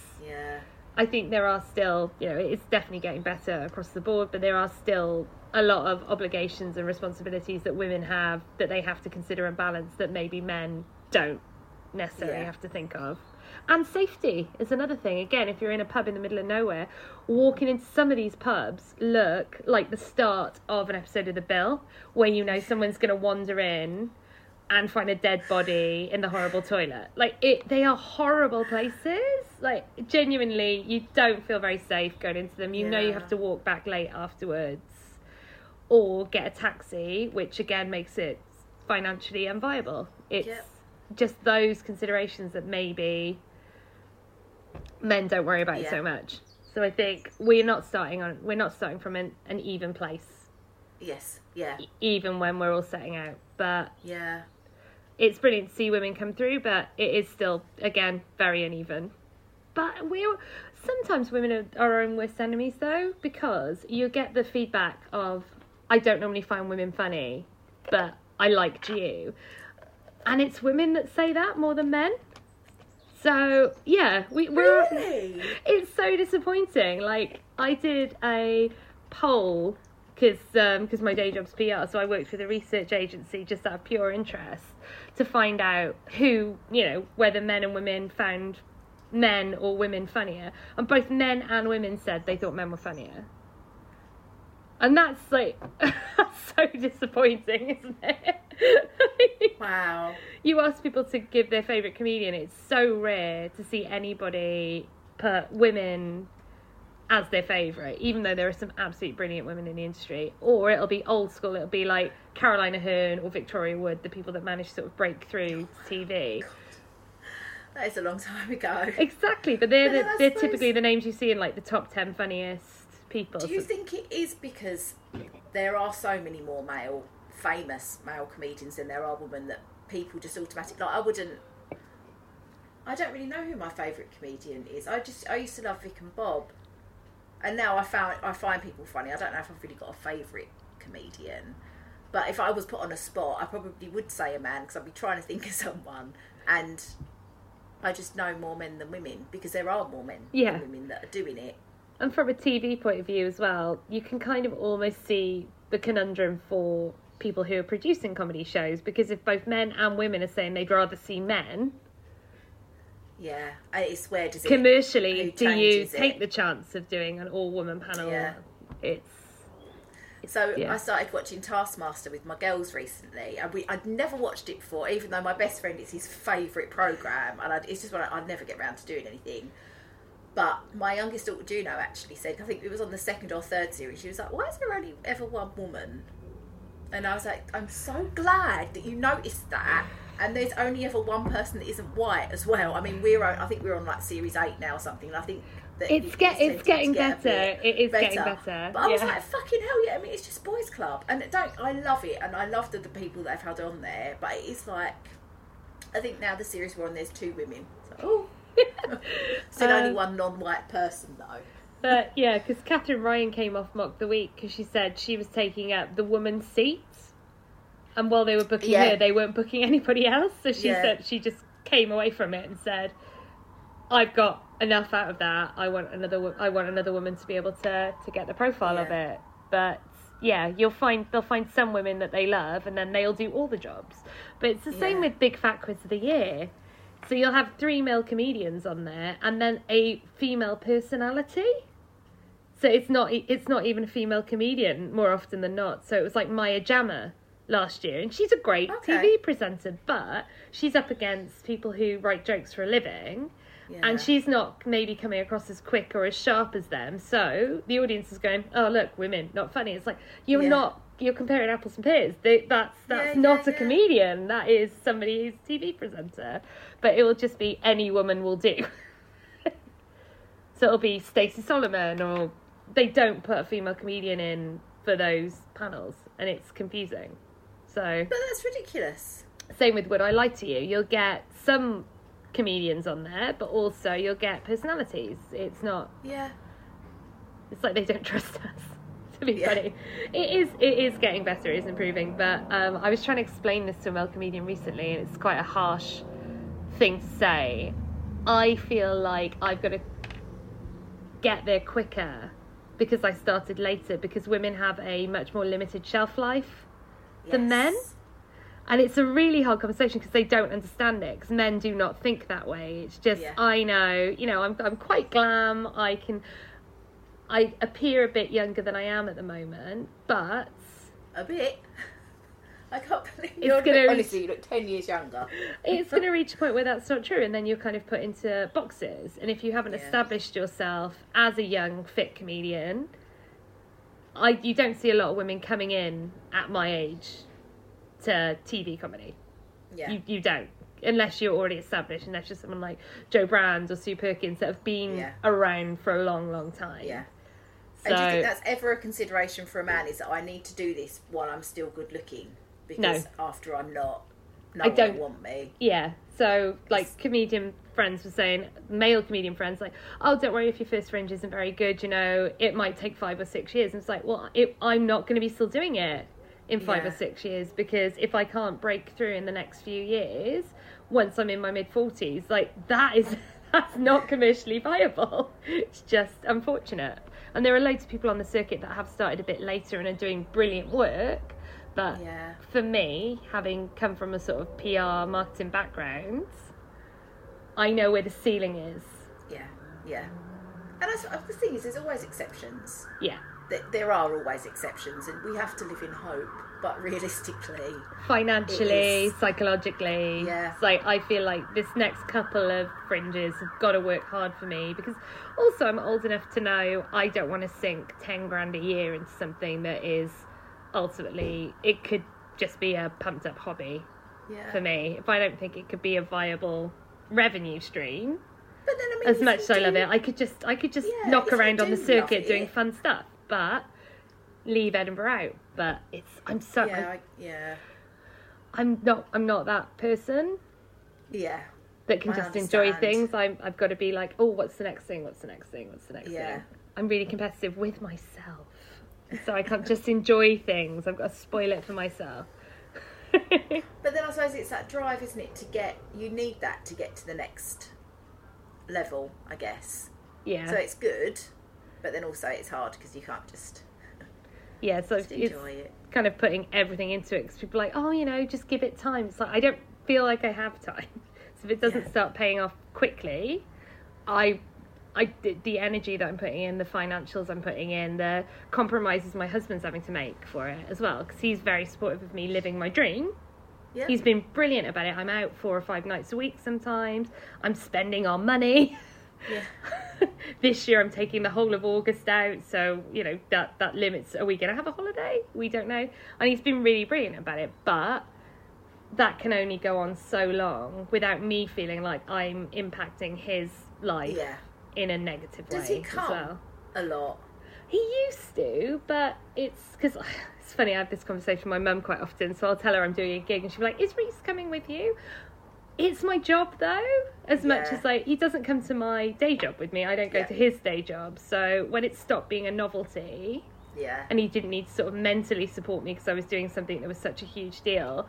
I think there are still, you know, it's definitely getting better across the board, but there are still a lot of obligations and responsibilities that women have that they have to consider and balance that maybe men don't necessarily have to think of. And safety is another thing. Again, if you're in a pub in the middle of nowhere, walking into some of these pubs look like the start of an episode of The Bill, where you know someone's going to wander in and find a dead body in the horrible toilet. Like, they are horrible places. Like, genuinely, you don't feel very safe going into them. You know you have to walk back late afterwards or get a taxi, which again makes it financially unviable. It's just those considerations that maybe men don't worry about so much. So I think we're not starting from an even place. Yes, yeah. Even when we're all setting out. But it's brilliant to see women come through, but it is still, again, very uneven. But sometimes women are our own worst enemies, though, because you get the feedback of, I don't normally find women funny, but I liked you. And it's women that say that more than men. So, yeah, we're... Really? It's so disappointing. Like, I did a poll, because my day job's PR, so I worked with a research agency just out of pure interest to find out who, you know, whether men and women found men or women funnier. And both men and women said they thought men were funnier. And that's, like, that's so disappointing, isn't it? Wow. You ask people to give their favourite comedian, it's so rare to see anybody put women as their favourite, even though there are some absolutely brilliant women in the industry. Or it'll be old school, it'll be like Caroline Aherne or Victoria Wood, the people that managed to sort of break through TV. That is a long time ago. Exactly, but they're typically the names you see in like the top 10 funniest people. Do you think it is because there are so many more famous male comedians than there are women, that people just automatically, like, I don't really know who my favourite comedian is. I used to love Vic and Bob, and now I find people funny. I don't know if I've really got a favourite comedian, but if I was put on a spot, I probably would say a man, because I'd be trying to think of someone, and I just know more men than women, because there are more men than women that are doing it. And from a TV point of view as well, you can kind of almost see the conundrum for people who are producing comedy shows, because if both men and women are saying they'd rather see men, it's where does it commercially do you take the chance of doing an all-woman panel? I started watching Taskmaster with my girls recently, and I'd never watched it before, even though my best friend, it's his favourite programme, and it's just I'd never get around to doing anything. But my youngest daughter Juno actually said, I think it was on the second or third series, she was like, why is there only ever one woman? And I was like, I'm so glad that you noticed that. And there's only ever one person that isn't white as well. I mean, I think we're on like series 8 now or something, and I think that it's getting better. It is getting better. But I was like, fucking hell yeah! I mean, it's just boys' club, and I love it, and I love the people that I've had on there. But it's like, I think now the series we're on, there's 2 women. So, still only one non-white person though. But yeah, because Catherine Ryan came off Mock the Week because she said she was taking up the woman's seats, and while they were booking her, they weren't booking anybody else. So she said she just came away from it and said, "I've got enough out of that. I want another woman to be able to get the profile of it." But yeah, they'll find some women that they love, and then they'll do all the jobs. But it's the same with Big Fat Quiz of the Year. So you'll have 3 male comedians on there, and then a female personality. So it's not even a female comedian more often than not. So it was like Maya Jama last year, and she's a great TV presenter, but she's up against people who write jokes for a living. Yeah. And she's not maybe coming across as quick or as sharp as them. So the audience is going, oh, look, women, not funny. It's like, you're comparing apples and pears. That's not a comedian. That is somebody who's a TV presenter. But it will just be any woman will do. So it'll be Stacey Solomon, or they don't put a female comedian in for those panels, and it's confusing. So, but that's ridiculous. Same with Would I Lie to You? You'll get some comedians on there, but also you'll get personalities. It's not. Yeah. It's like they don't trust us. To be funny, it is getting better. It is improving. But I was trying to explain this to a male comedian recently, and it's quite a harsh thing to say. I feel like I've got to get there quicker because I started later, because women have a much more limited shelf life than men. And it's a really hard conversation because they don't understand it, because men do not think that way. It's just, I know, I'm quite glam. I appear a bit younger than I am at the moment, but... A bit? I can't believe honestly, you look 10 years younger. It's going to reach a point where that's not true, and then you're kind of put into boxes. And if you haven't established yourself as a young, fit comedian, you don't see a lot of women coming in at my age to TV comedy. Yeah. You don't. Unless you're already established, unless you're someone like Joe Brand or Sue Perkins that have been around for a long, long time. Yeah. So, and do you think that's ever a consideration for a man, is that I need to do this while I'm still good looking? Because after I'm not, no one will want me. Yeah. So, like, comedian friends were saying, male comedian friends, like, oh, don't worry if your first fringe isn't very good, it might take 5 or 6 years. And it's like, well, I'm not going to be still doing it in 5 or 6 years, because if I can't break through in the next few years, once I'm in my mid-40s, like, that's not commercially viable. It's just unfortunate. And there are loads of people on the circuit that have started a bit later and are doing brilliant work. But for me, having come from a sort of PR marketing background, I know where the ceiling is. Yeah. And the thing is, there's always exceptions. Yeah. There are always exceptions, and we have to live in hope, but realistically... Financially, psychologically. Yeah. It's like, I feel like this next couple of fringes have got to work hard for me, because also I'm old enough to know I don't want to sink 10 grand a year into something that is ultimately, it could just be a pumped up hobby for me. If I don't think it could be a viable revenue stream, but then, I mean, as much as I love it, I could just knock around on the circuit doing fun stuff, but leave Edinburgh out. But I'm not that person. Yeah. That can just enjoy things. I've got to be like, oh, what's the next thing? What's the next thing? What's the next thing? I'm really competitive with myself. So I can't just enjoy things. I've got to spoil it for myself. But then I suppose it's that drive, isn't it? You need that to get to the next level, I guess. Yeah. So it's good, but then also it's hard because you can't just... Yeah, so it's kind of putting everything into it, because people are like, oh, just give it time. It's like, I don't feel like I have time. So if it doesn't start paying off quickly, the energy that I'm putting in, the financials I'm putting in, the compromises my husband's having to make for it as well, because he's very supportive of me living my dream. Yep. He's been brilliant about it. I'm out 4 or 5 nights a week sometimes. I'm spending our money. Yeah. This year I'm taking the whole of August out, so that limits, are we going to have a holiday? We don't know. And he's been really brilliant about it, but that can only go on so long without me feeling like I'm impacting his life in a negative way. Does he come as well. A lot? He used to, but it's because it's funny, I have this conversation with my mum quite often, so I'll tell her I'm doing a gig and she'll be like, is Reese coming with you? It's my job though, as much as he doesn't come to my day job with me, I don't go to his day job. So when it stopped being a novelty, and he didn't need to sort of mentally support me because I was doing something that was such a huge deal,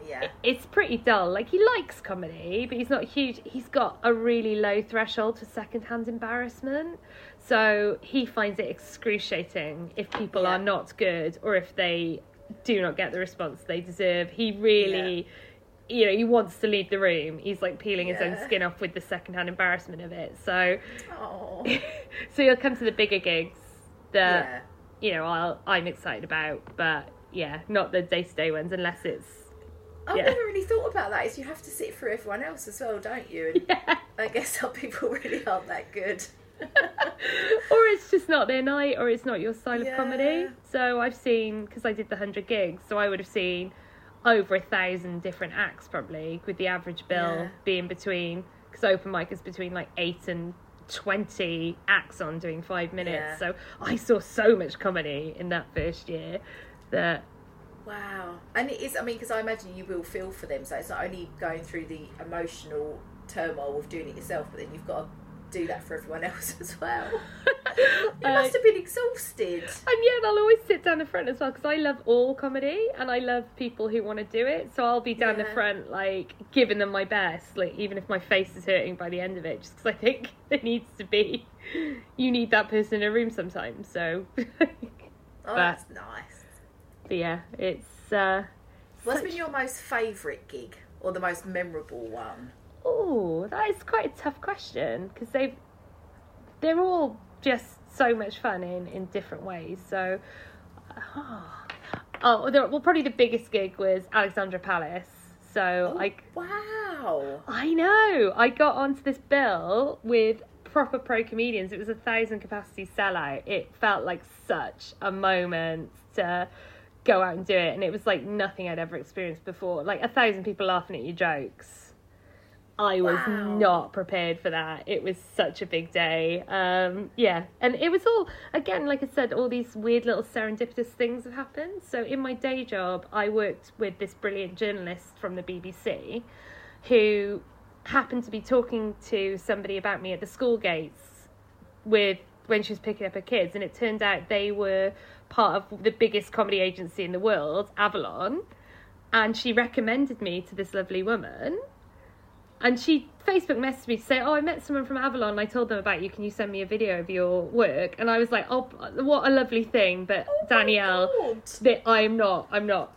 Yeah. It's pretty dull. Like, he likes comedy, but he's not huge. He's got a really low threshold for secondhand embarrassment. So he finds it excruciating if people are not good or if they do not get the response they deserve. He really, you know, he wants to leave the room. He's like peeling his own skin off with the secondhand embarrassment of it. So, so he'll come to the bigger gigs that, you know, I'm excited about, but not the day-to-day ones unless it's. I've never really thought about that. Is you have to sit through everyone else as well, don't you? And I guess some people really aren't that good. Or it's just not their night, or it's not your style of comedy. So I've seen, because I did the 100 gigs, so I would have seen over 1,000 different acts probably, with the average bill being between, because open mic is between like 8 and 20 acts on doing 5 minutes. So I saw so much comedy in that first year that. Wow. And it is, I mean, because I imagine you will feel for them, so it's not only going through the emotional turmoil of doing it yourself, but then you've got to do that for everyone else as well. You must have been exhausted. And yet I'll always sit down the front as well, because I love all comedy and I love people who want to do it, so I'll be down the front, like, giving them my best, like, even if my face is hurting by the end of it, just because I think it needs to be, you need that person in a room sometimes, so. That's nice. But yeah, it's what's been your most favourite gig, or the most memorable one? Oh, that is quite a tough question, because they're all just so much fun in different ways. So, probably the biggest gig was Alexandra Palace. So wow, I know, I got onto this bill with proper pro comedians. It was 1,000 capacity sellout. It felt like such a moment to go out and do it, and it was like nothing I'd ever experienced before. Like 1,000 people laughing at your jokes. I was not prepared for that. It was such a big day. And it was all, again, like I said, all these weird little serendipitous things have happened. So in my day job, I worked with this brilliant journalist from the BBC who happened to be talking to somebody about me at the school gates when she was picking up her kids, and it turned out they were part of the biggest comedy agency in the world, Avalon, and she recommended me to this lovely woman, and she Facebook messaged me to say, I met someone from Avalon, I told them about you, can you send me a video of your work? And I was like, oh, what a lovely thing, but Danielle, I'm not I'm not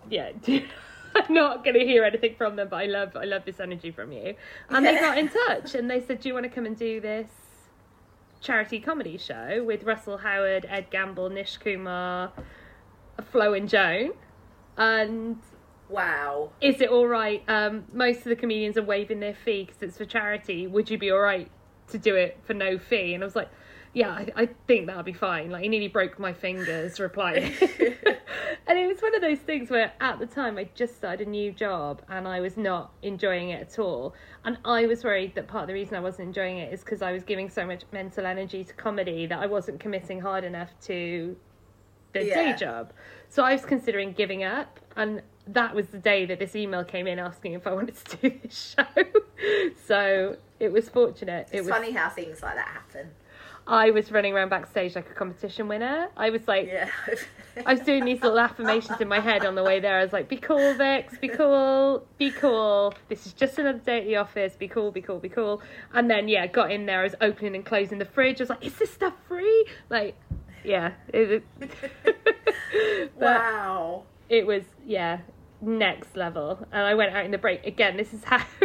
going to hear anything from them, but I love this energy from you. And they got in touch, and they said, do you want to come and do this charity comedy show with Russell Howard, Ed Gamble, Nish Kumar, Flo and Joan? And wow, is it all right? Most of the comedians are waiving their fee because it's for charity. Would you be all right to do it for no fee? And I was like, yeah, I think that'll be fine. Like, he nearly broke my fingers replying. And it was one of those things where at the time I just started a new job and I was not enjoying it at all. And I was worried that part of the reason I wasn't enjoying it is because I was giving so much mental energy to comedy that I wasn't committing hard enough to the day job. So I was considering giving up, and that was the day that this email came in asking if I wanted to do this show. So it was fortunate. It's funny how things like that happen. I was running around backstage like a competition winner. I was like, I was doing these little affirmations in my head on the way there. I was like, be cool, Vix, be cool, be cool. This is just another day at the office. Be cool, be cool, be cool. And then, got in there. I was opening and closing the fridge. I was like, is this stuff free? Like, wow. It was, next level. And I went out in the break. Again, this is how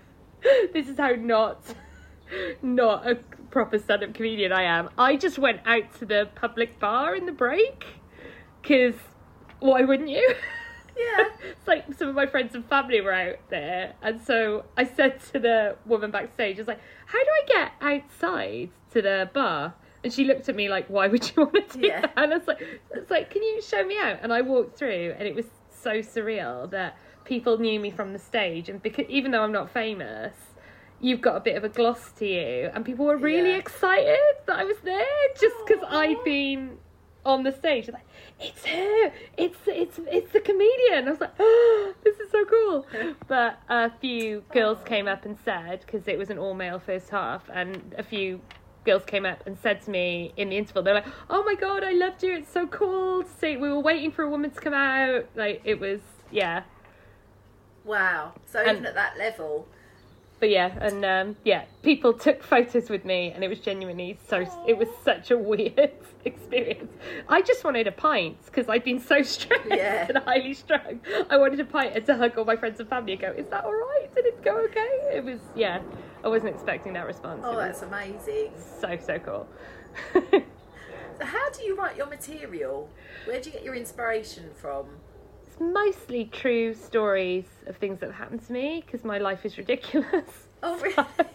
not a proper stand-up comedian I am. I just went out to the public bar in the break, because why wouldn't you? Yeah. It's like some of my friends and family were out there, and so I said to the woman backstage, I was like, how do I get outside to the bar? And she looked at me like, why would you want to do that? And I was like, can you show me out? And I walked through, and it was so surreal that people knew me from the stage, and because even though I'm not famous, you've got a bit of a gloss to you, and people were really excited that I was there just because I'd been on the stage. They're like, it's her, it's the comedian. I was like, oh, this is so cool. But a few girls came up and said, because it was an all-male first half, and a few girls came up and said to me in the interval, they're like, oh my god, I loved you, it's so cool to see, we were waiting for a woman to come out. Like, it was, Wow. So even at that level. But yeah, and people took photos with me, and it was genuinely it was such a weird experience. I just wanted a pint because I'd been so stressed and highly strung. I wanted a pint and to hug all my friends and family and go, is that all right? Did it go okay? It was, I wasn't expecting that response. Oh, that's amazing. So cool. So how do you write your material? Where do you get your inspiration from? It's mostly true stories of things that have happened to me because my life is ridiculous. Oh, really?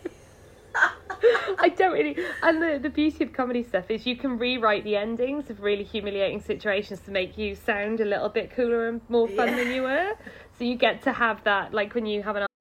I don't really... And the beauty of comedy stuff is you can rewrite the endings of really humiliating situations to make you sound a little bit cooler and more fun than you were. So you get to have that, like when you have an...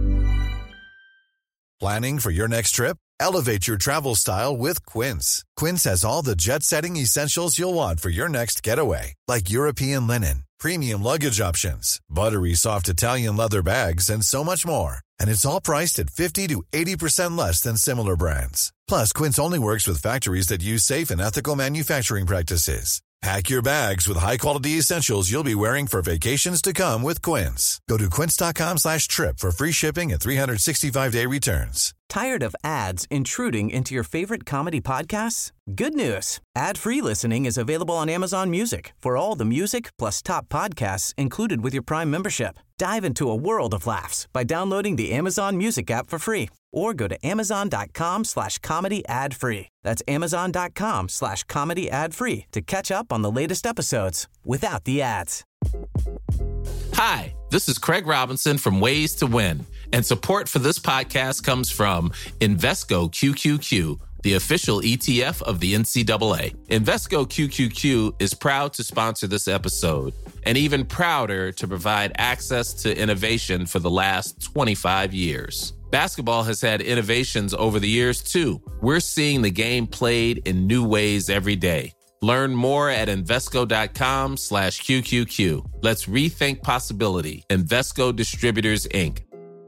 Planning for your next trip? Elevate your travel style with Quince. Quince has all the jet-setting essentials you'll want for your next getaway, like European linen, premium luggage options, buttery soft Italian leather bags, and so much more. And it's all priced at 50 to 80% less than similar brands. Plus, Quince only works with factories that use safe and ethical manufacturing practices. Pack your bags with high-quality essentials you'll be wearing for vacations to come with Quince. Go to quince.com/trip for free shipping and 365-day returns. Tired of ads intruding into your favorite comedy podcasts? Good news. Ad-free listening is available on Amazon Music for all the music plus top podcasts included with your Prime membership. Dive into a world of laughs by downloading the Amazon Music app for free or go to amazon.com/comedy ad-free. That's amazon.com/comedy ad-free to catch up on the latest episodes without the ads. Hi, this is Craig Robinson from Ways to Win, and support for this podcast comes from Invesco QQQ, the official ETF of the NCAA. Invesco QQQ is proud to sponsor this episode, and even prouder to provide access to innovation for the last 25 years. Basketball has had innovations over the years, too. We're seeing the game played in new ways every day. Learn more at Invesco.com/QQQ. Let's rethink possibility. Invesco Distributors, Inc.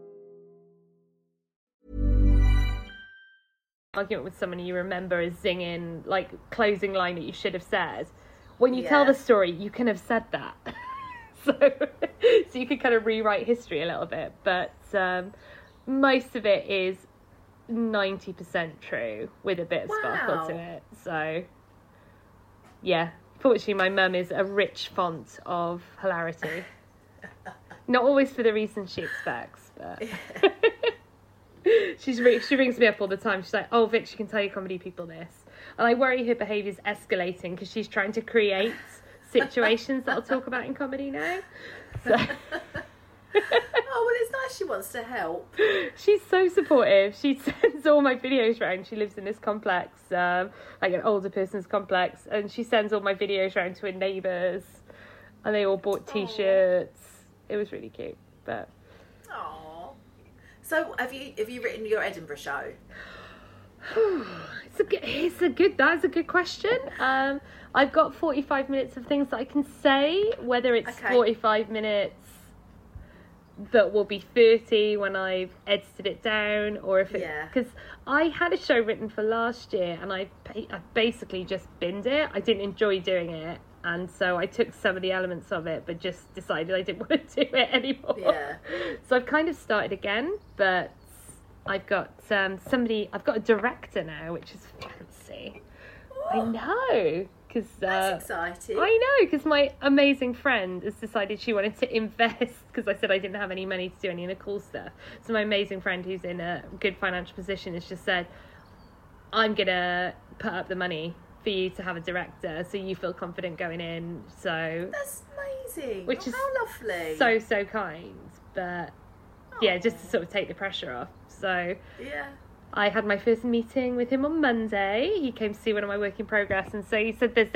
Argument with someone you remember as zinging, like, closing line that you should have said. When you tell the story, you can have said that. so you can kind of rewrite history a little bit. But most of it is 90% true with a bit of sparkle to it. So... yeah, fortunately my mum is a rich font of hilarity. Not always for the reasons she expects, but she rings me up all the time. She's like, oh, Vic, you can tell your comedy people this. And I worry her behaviour's escalating because she's trying to create situations that I'll talk about in comedy now. So... Oh, well, it's nice she wants to help. She's so supportive. She sends all my videos round. She lives in this complex, like an older person's complex, and she sends all my videos round to her neighbours, and they all bought T-shirts. It was really cute. But so have you written your Edinburgh show? That's a good question. I've got 45 minutes of things that I can say. Whether it's 45 minutes that will be 30 when I've edited it down, or if it... Because I had a show written for last year, and I basically just binned it. I didn't enjoy doing it, and so I took some of the elements of it, but just decided I didn't want to do it anymore. So I've kind of started again, but I've got I've got a director now, which is fancy. I know. That's exciting. I know, because my amazing friend has decided she wanted to invest, because I said I didn't have any money to do any of the cool stuff. So my amazing friend, who's in a good financial position, has just said, I'm going to put up the money for you to have a director, so you feel confident going in. So that's amazing. Which is how lovely. So kind. But yeah, just to sort of take the pressure off. So I had my first meeting with him on Monday. He came to see one of my work in progress, and so he said it's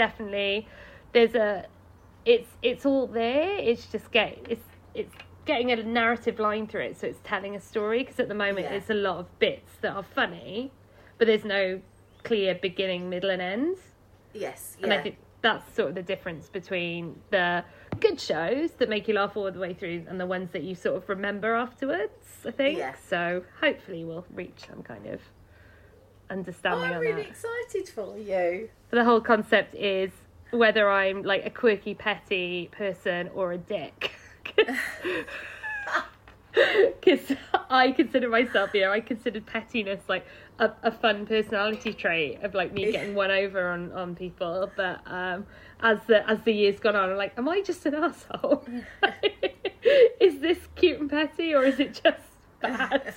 all there. It's just it's getting a narrative line through it, so it's telling a story. Because at the moment, there's a lot of bits that are funny, but there's no clear beginning, middle, and end. Yes, and I think that's sort of the difference between the good shows that make you laugh all the way through and the ones that you sort of remember afterwards, I think. So hopefully we'll reach some kind of understanding on that. I'm really excited for you. But the whole concept is whether I'm like a quirky, petty person or a dick. Because I consider myself, I considered pettiness like a fun personality trait of like me getting one over on people. But as the years gone on, I'm like, am I just an asshole? Is this cute and petty, or is it just bad?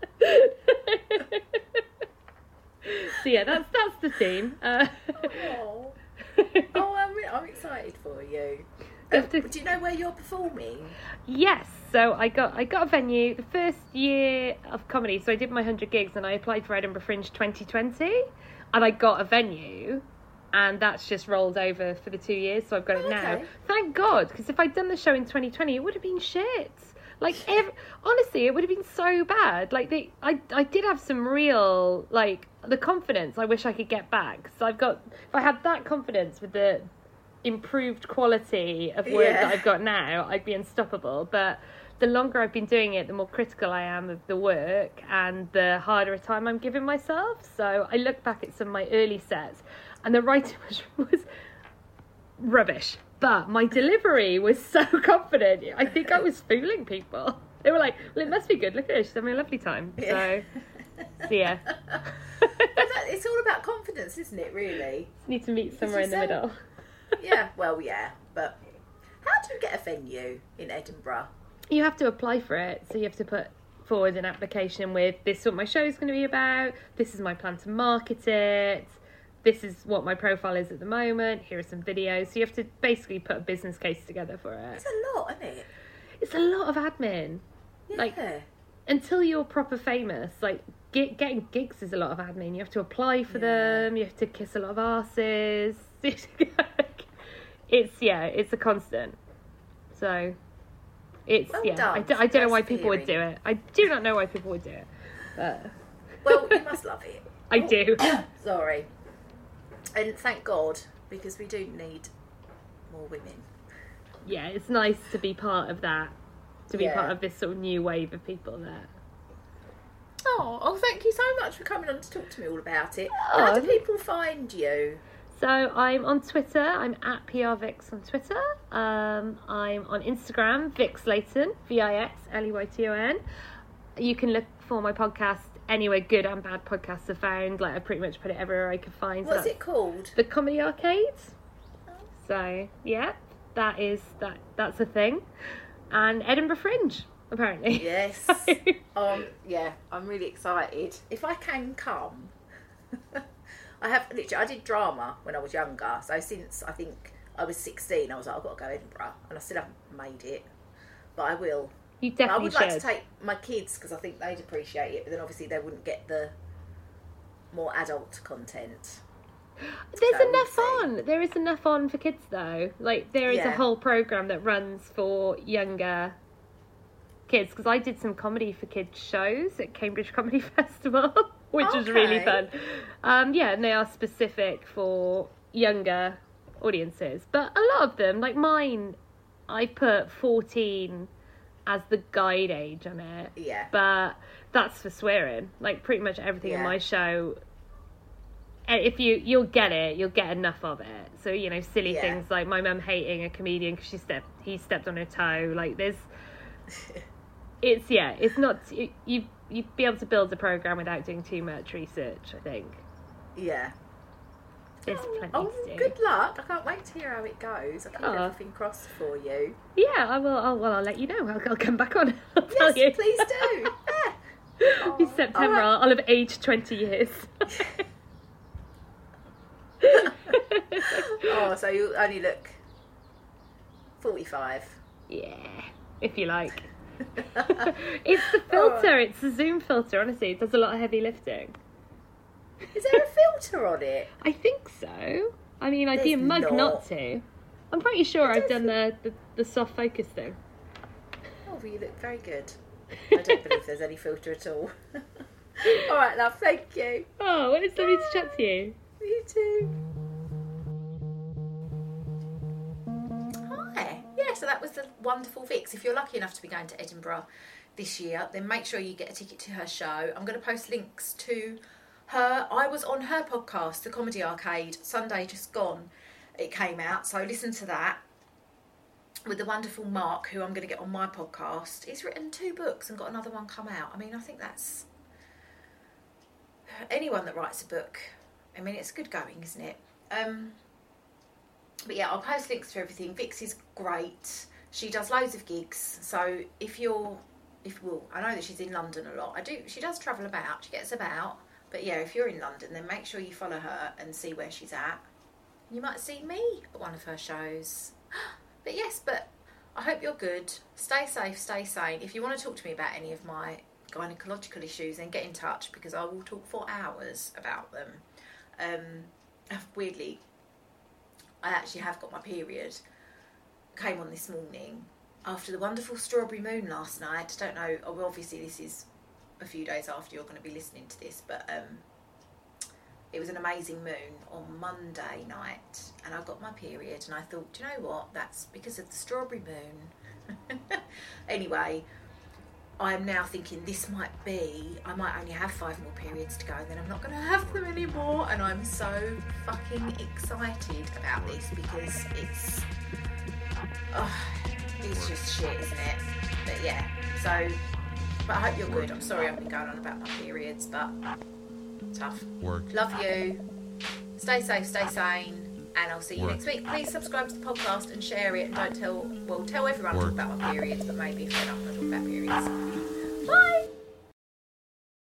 So yeah, that's the theme. I'm excited for you. Do you know where you're performing? Yes, so I got a venue the first year of comedy. So I did my 100 gigs and I applied for Edinburgh Fringe 2020, and I got a venue, and that's just rolled over for the 2 years. So I've got it now. Thank God, because if I'd done the show in 2020, it would have been shit. Like, honestly, it would have been so bad. Like, I did have some real, like, the confidence I wish I could get back. So if I had that confidence with the improved quality of work that I've got now, I'd be unstoppable. But the longer I've been doing it, the more critical I am of the work and the harder a time I'm giving myself. So I look back at some of my early sets, and the writing was rubbish. But my delivery was so confident. I think I was fooling people. They were like, well, it must be good. Look at her. She's having a lovely time. So yeah. It's all about confidence, isn't it, really? Just need to meet somewhere in the middle. Yeah, well, yeah. But how do you get a venue in Edinburgh? You have to apply for it. So you have to put forward an application with, this is what my show's going to be about. This is my plan to market it. This is what my profile is at the moment. Here are some videos. So you have to basically put a business case together for it. It's a lot, isn't it? It's a lot of admin. Yeah. Like, until you're proper famous, like, getting gigs is a lot of admin. You have to apply for them. You have to kiss a lot of arses. It's a constant. So, it's, done. I don't know why people would do it. I do not know why people would do it. But... Well, you must love it. I do. Sorry. And thank God, because we do need more women. Yeah, it's nice to be part of that. To be part of this sort of new wave of people there. Oh, thank you so much for coming on to talk to me all about it. How do people find you? So I'm on Twitter. I'm at PRVix on Twitter. I'm on Instagram, Vix Layton, VIXLEYTON. You can look for my podcast anywhere good and bad podcasts are found. Like, I pretty much put it everywhere I could find. What's it called? The Comedy Arcade. So yeah, that's a thing. And Edinburgh Fringe, apparently. Yes. Yeah, I'm really excited. If I can come. I did drama when I was younger. So since I think I was 16, I was like, I've got to go to Edinburgh. And I still haven't made it. But I will. You definitely should. I would like to take my kids because I think they'd appreciate it. But then obviously they wouldn't get the more adult content. There is enough on for kids though. Like, there is a whole programme that runs for younger kids, because I did some comedy for kids shows at Cambridge Comedy Festival, which was really fun. And they are specific for younger audiences, but a lot of them, like mine, I put 14 as the guide age on it. Yeah. But that's for swearing. Like, pretty much everything in my show, if you'll get it, you'll get enough of it. So, silly things like my mum hating a comedian because he stepped on her toe. Like, there's, it's not, you'd be able to build a programme without doing too much research, I think. Yeah. There's plenty to do. Good luck. I can't wait to hear how it goes. I keep everything crossed for you. Yeah, I will. I'll let you know. I'll come back on. I'll tell you. Please do. In September, I'll have aged 20 years. So you only look 45. Yeah, if you like. It's the filter. It's the Zoom filter. Honestly, it does a lot of heavy lifting. Is there a filter on it? I think so. I mean, I'd be a mug not to. I'm pretty sure I've done the soft focus thing. Oh, well, you look very good. I don't believe there's any filter at all. All right, love. Thank you. Oh, well, it's lovely to chat to you. You too. Hi. Yeah, so that was the wonderful Vix. If you're lucky enough to be going to Edinburgh this year, then make sure you get a ticket to her show. I'm going to post links to her. I was on her podcast, The Comedy Arcade, Sunday just gone. It came out, so listen to that. with the wonderful Mark, who I'm going to get on my podcast. He's written 2 books and got another one come out. I mean, I think that's... anyone that writes a book, I mean, it's good going, isn't it? But yeah, I'll post links to everything. Vix is great. She does loads of gigs. So I know that she's in London a lot. She does travel about. She gets about. But yeah, if you're in London, then make sure you follow her and see where she's at. You might see me at one of her shows. But yes, I hope you're good. Stay safe, stay sane. If you want to talk to me about any of my gynecological issues, then get in touch, because I will talk for hours about them. Weirdly, I actually have got my period. Came on this morning after the wonderful strawberry moon last night. Don't know, obviously this is a few days after you're going to be listening to this, but it was an amazing moon on Monday night, and I got my period, and I thought, do you know what, that's because of the strawberry moon. Anyway, I'm now thinking I might only have 5 more periods to go, and then I'm not going to have them anymore, and I'm so fucking excited about this, because it's just shit, isn't it? But yeah, but I hope you're good. I'm sorry I've been going on about my periods, but tough. Love you. Stay safe, stay sane, and I'll see you next week. Please subscribe to the podcast and share it, and don't tell everyone to talk about my periods, but maybe if they don't want to talk about periods. Bye!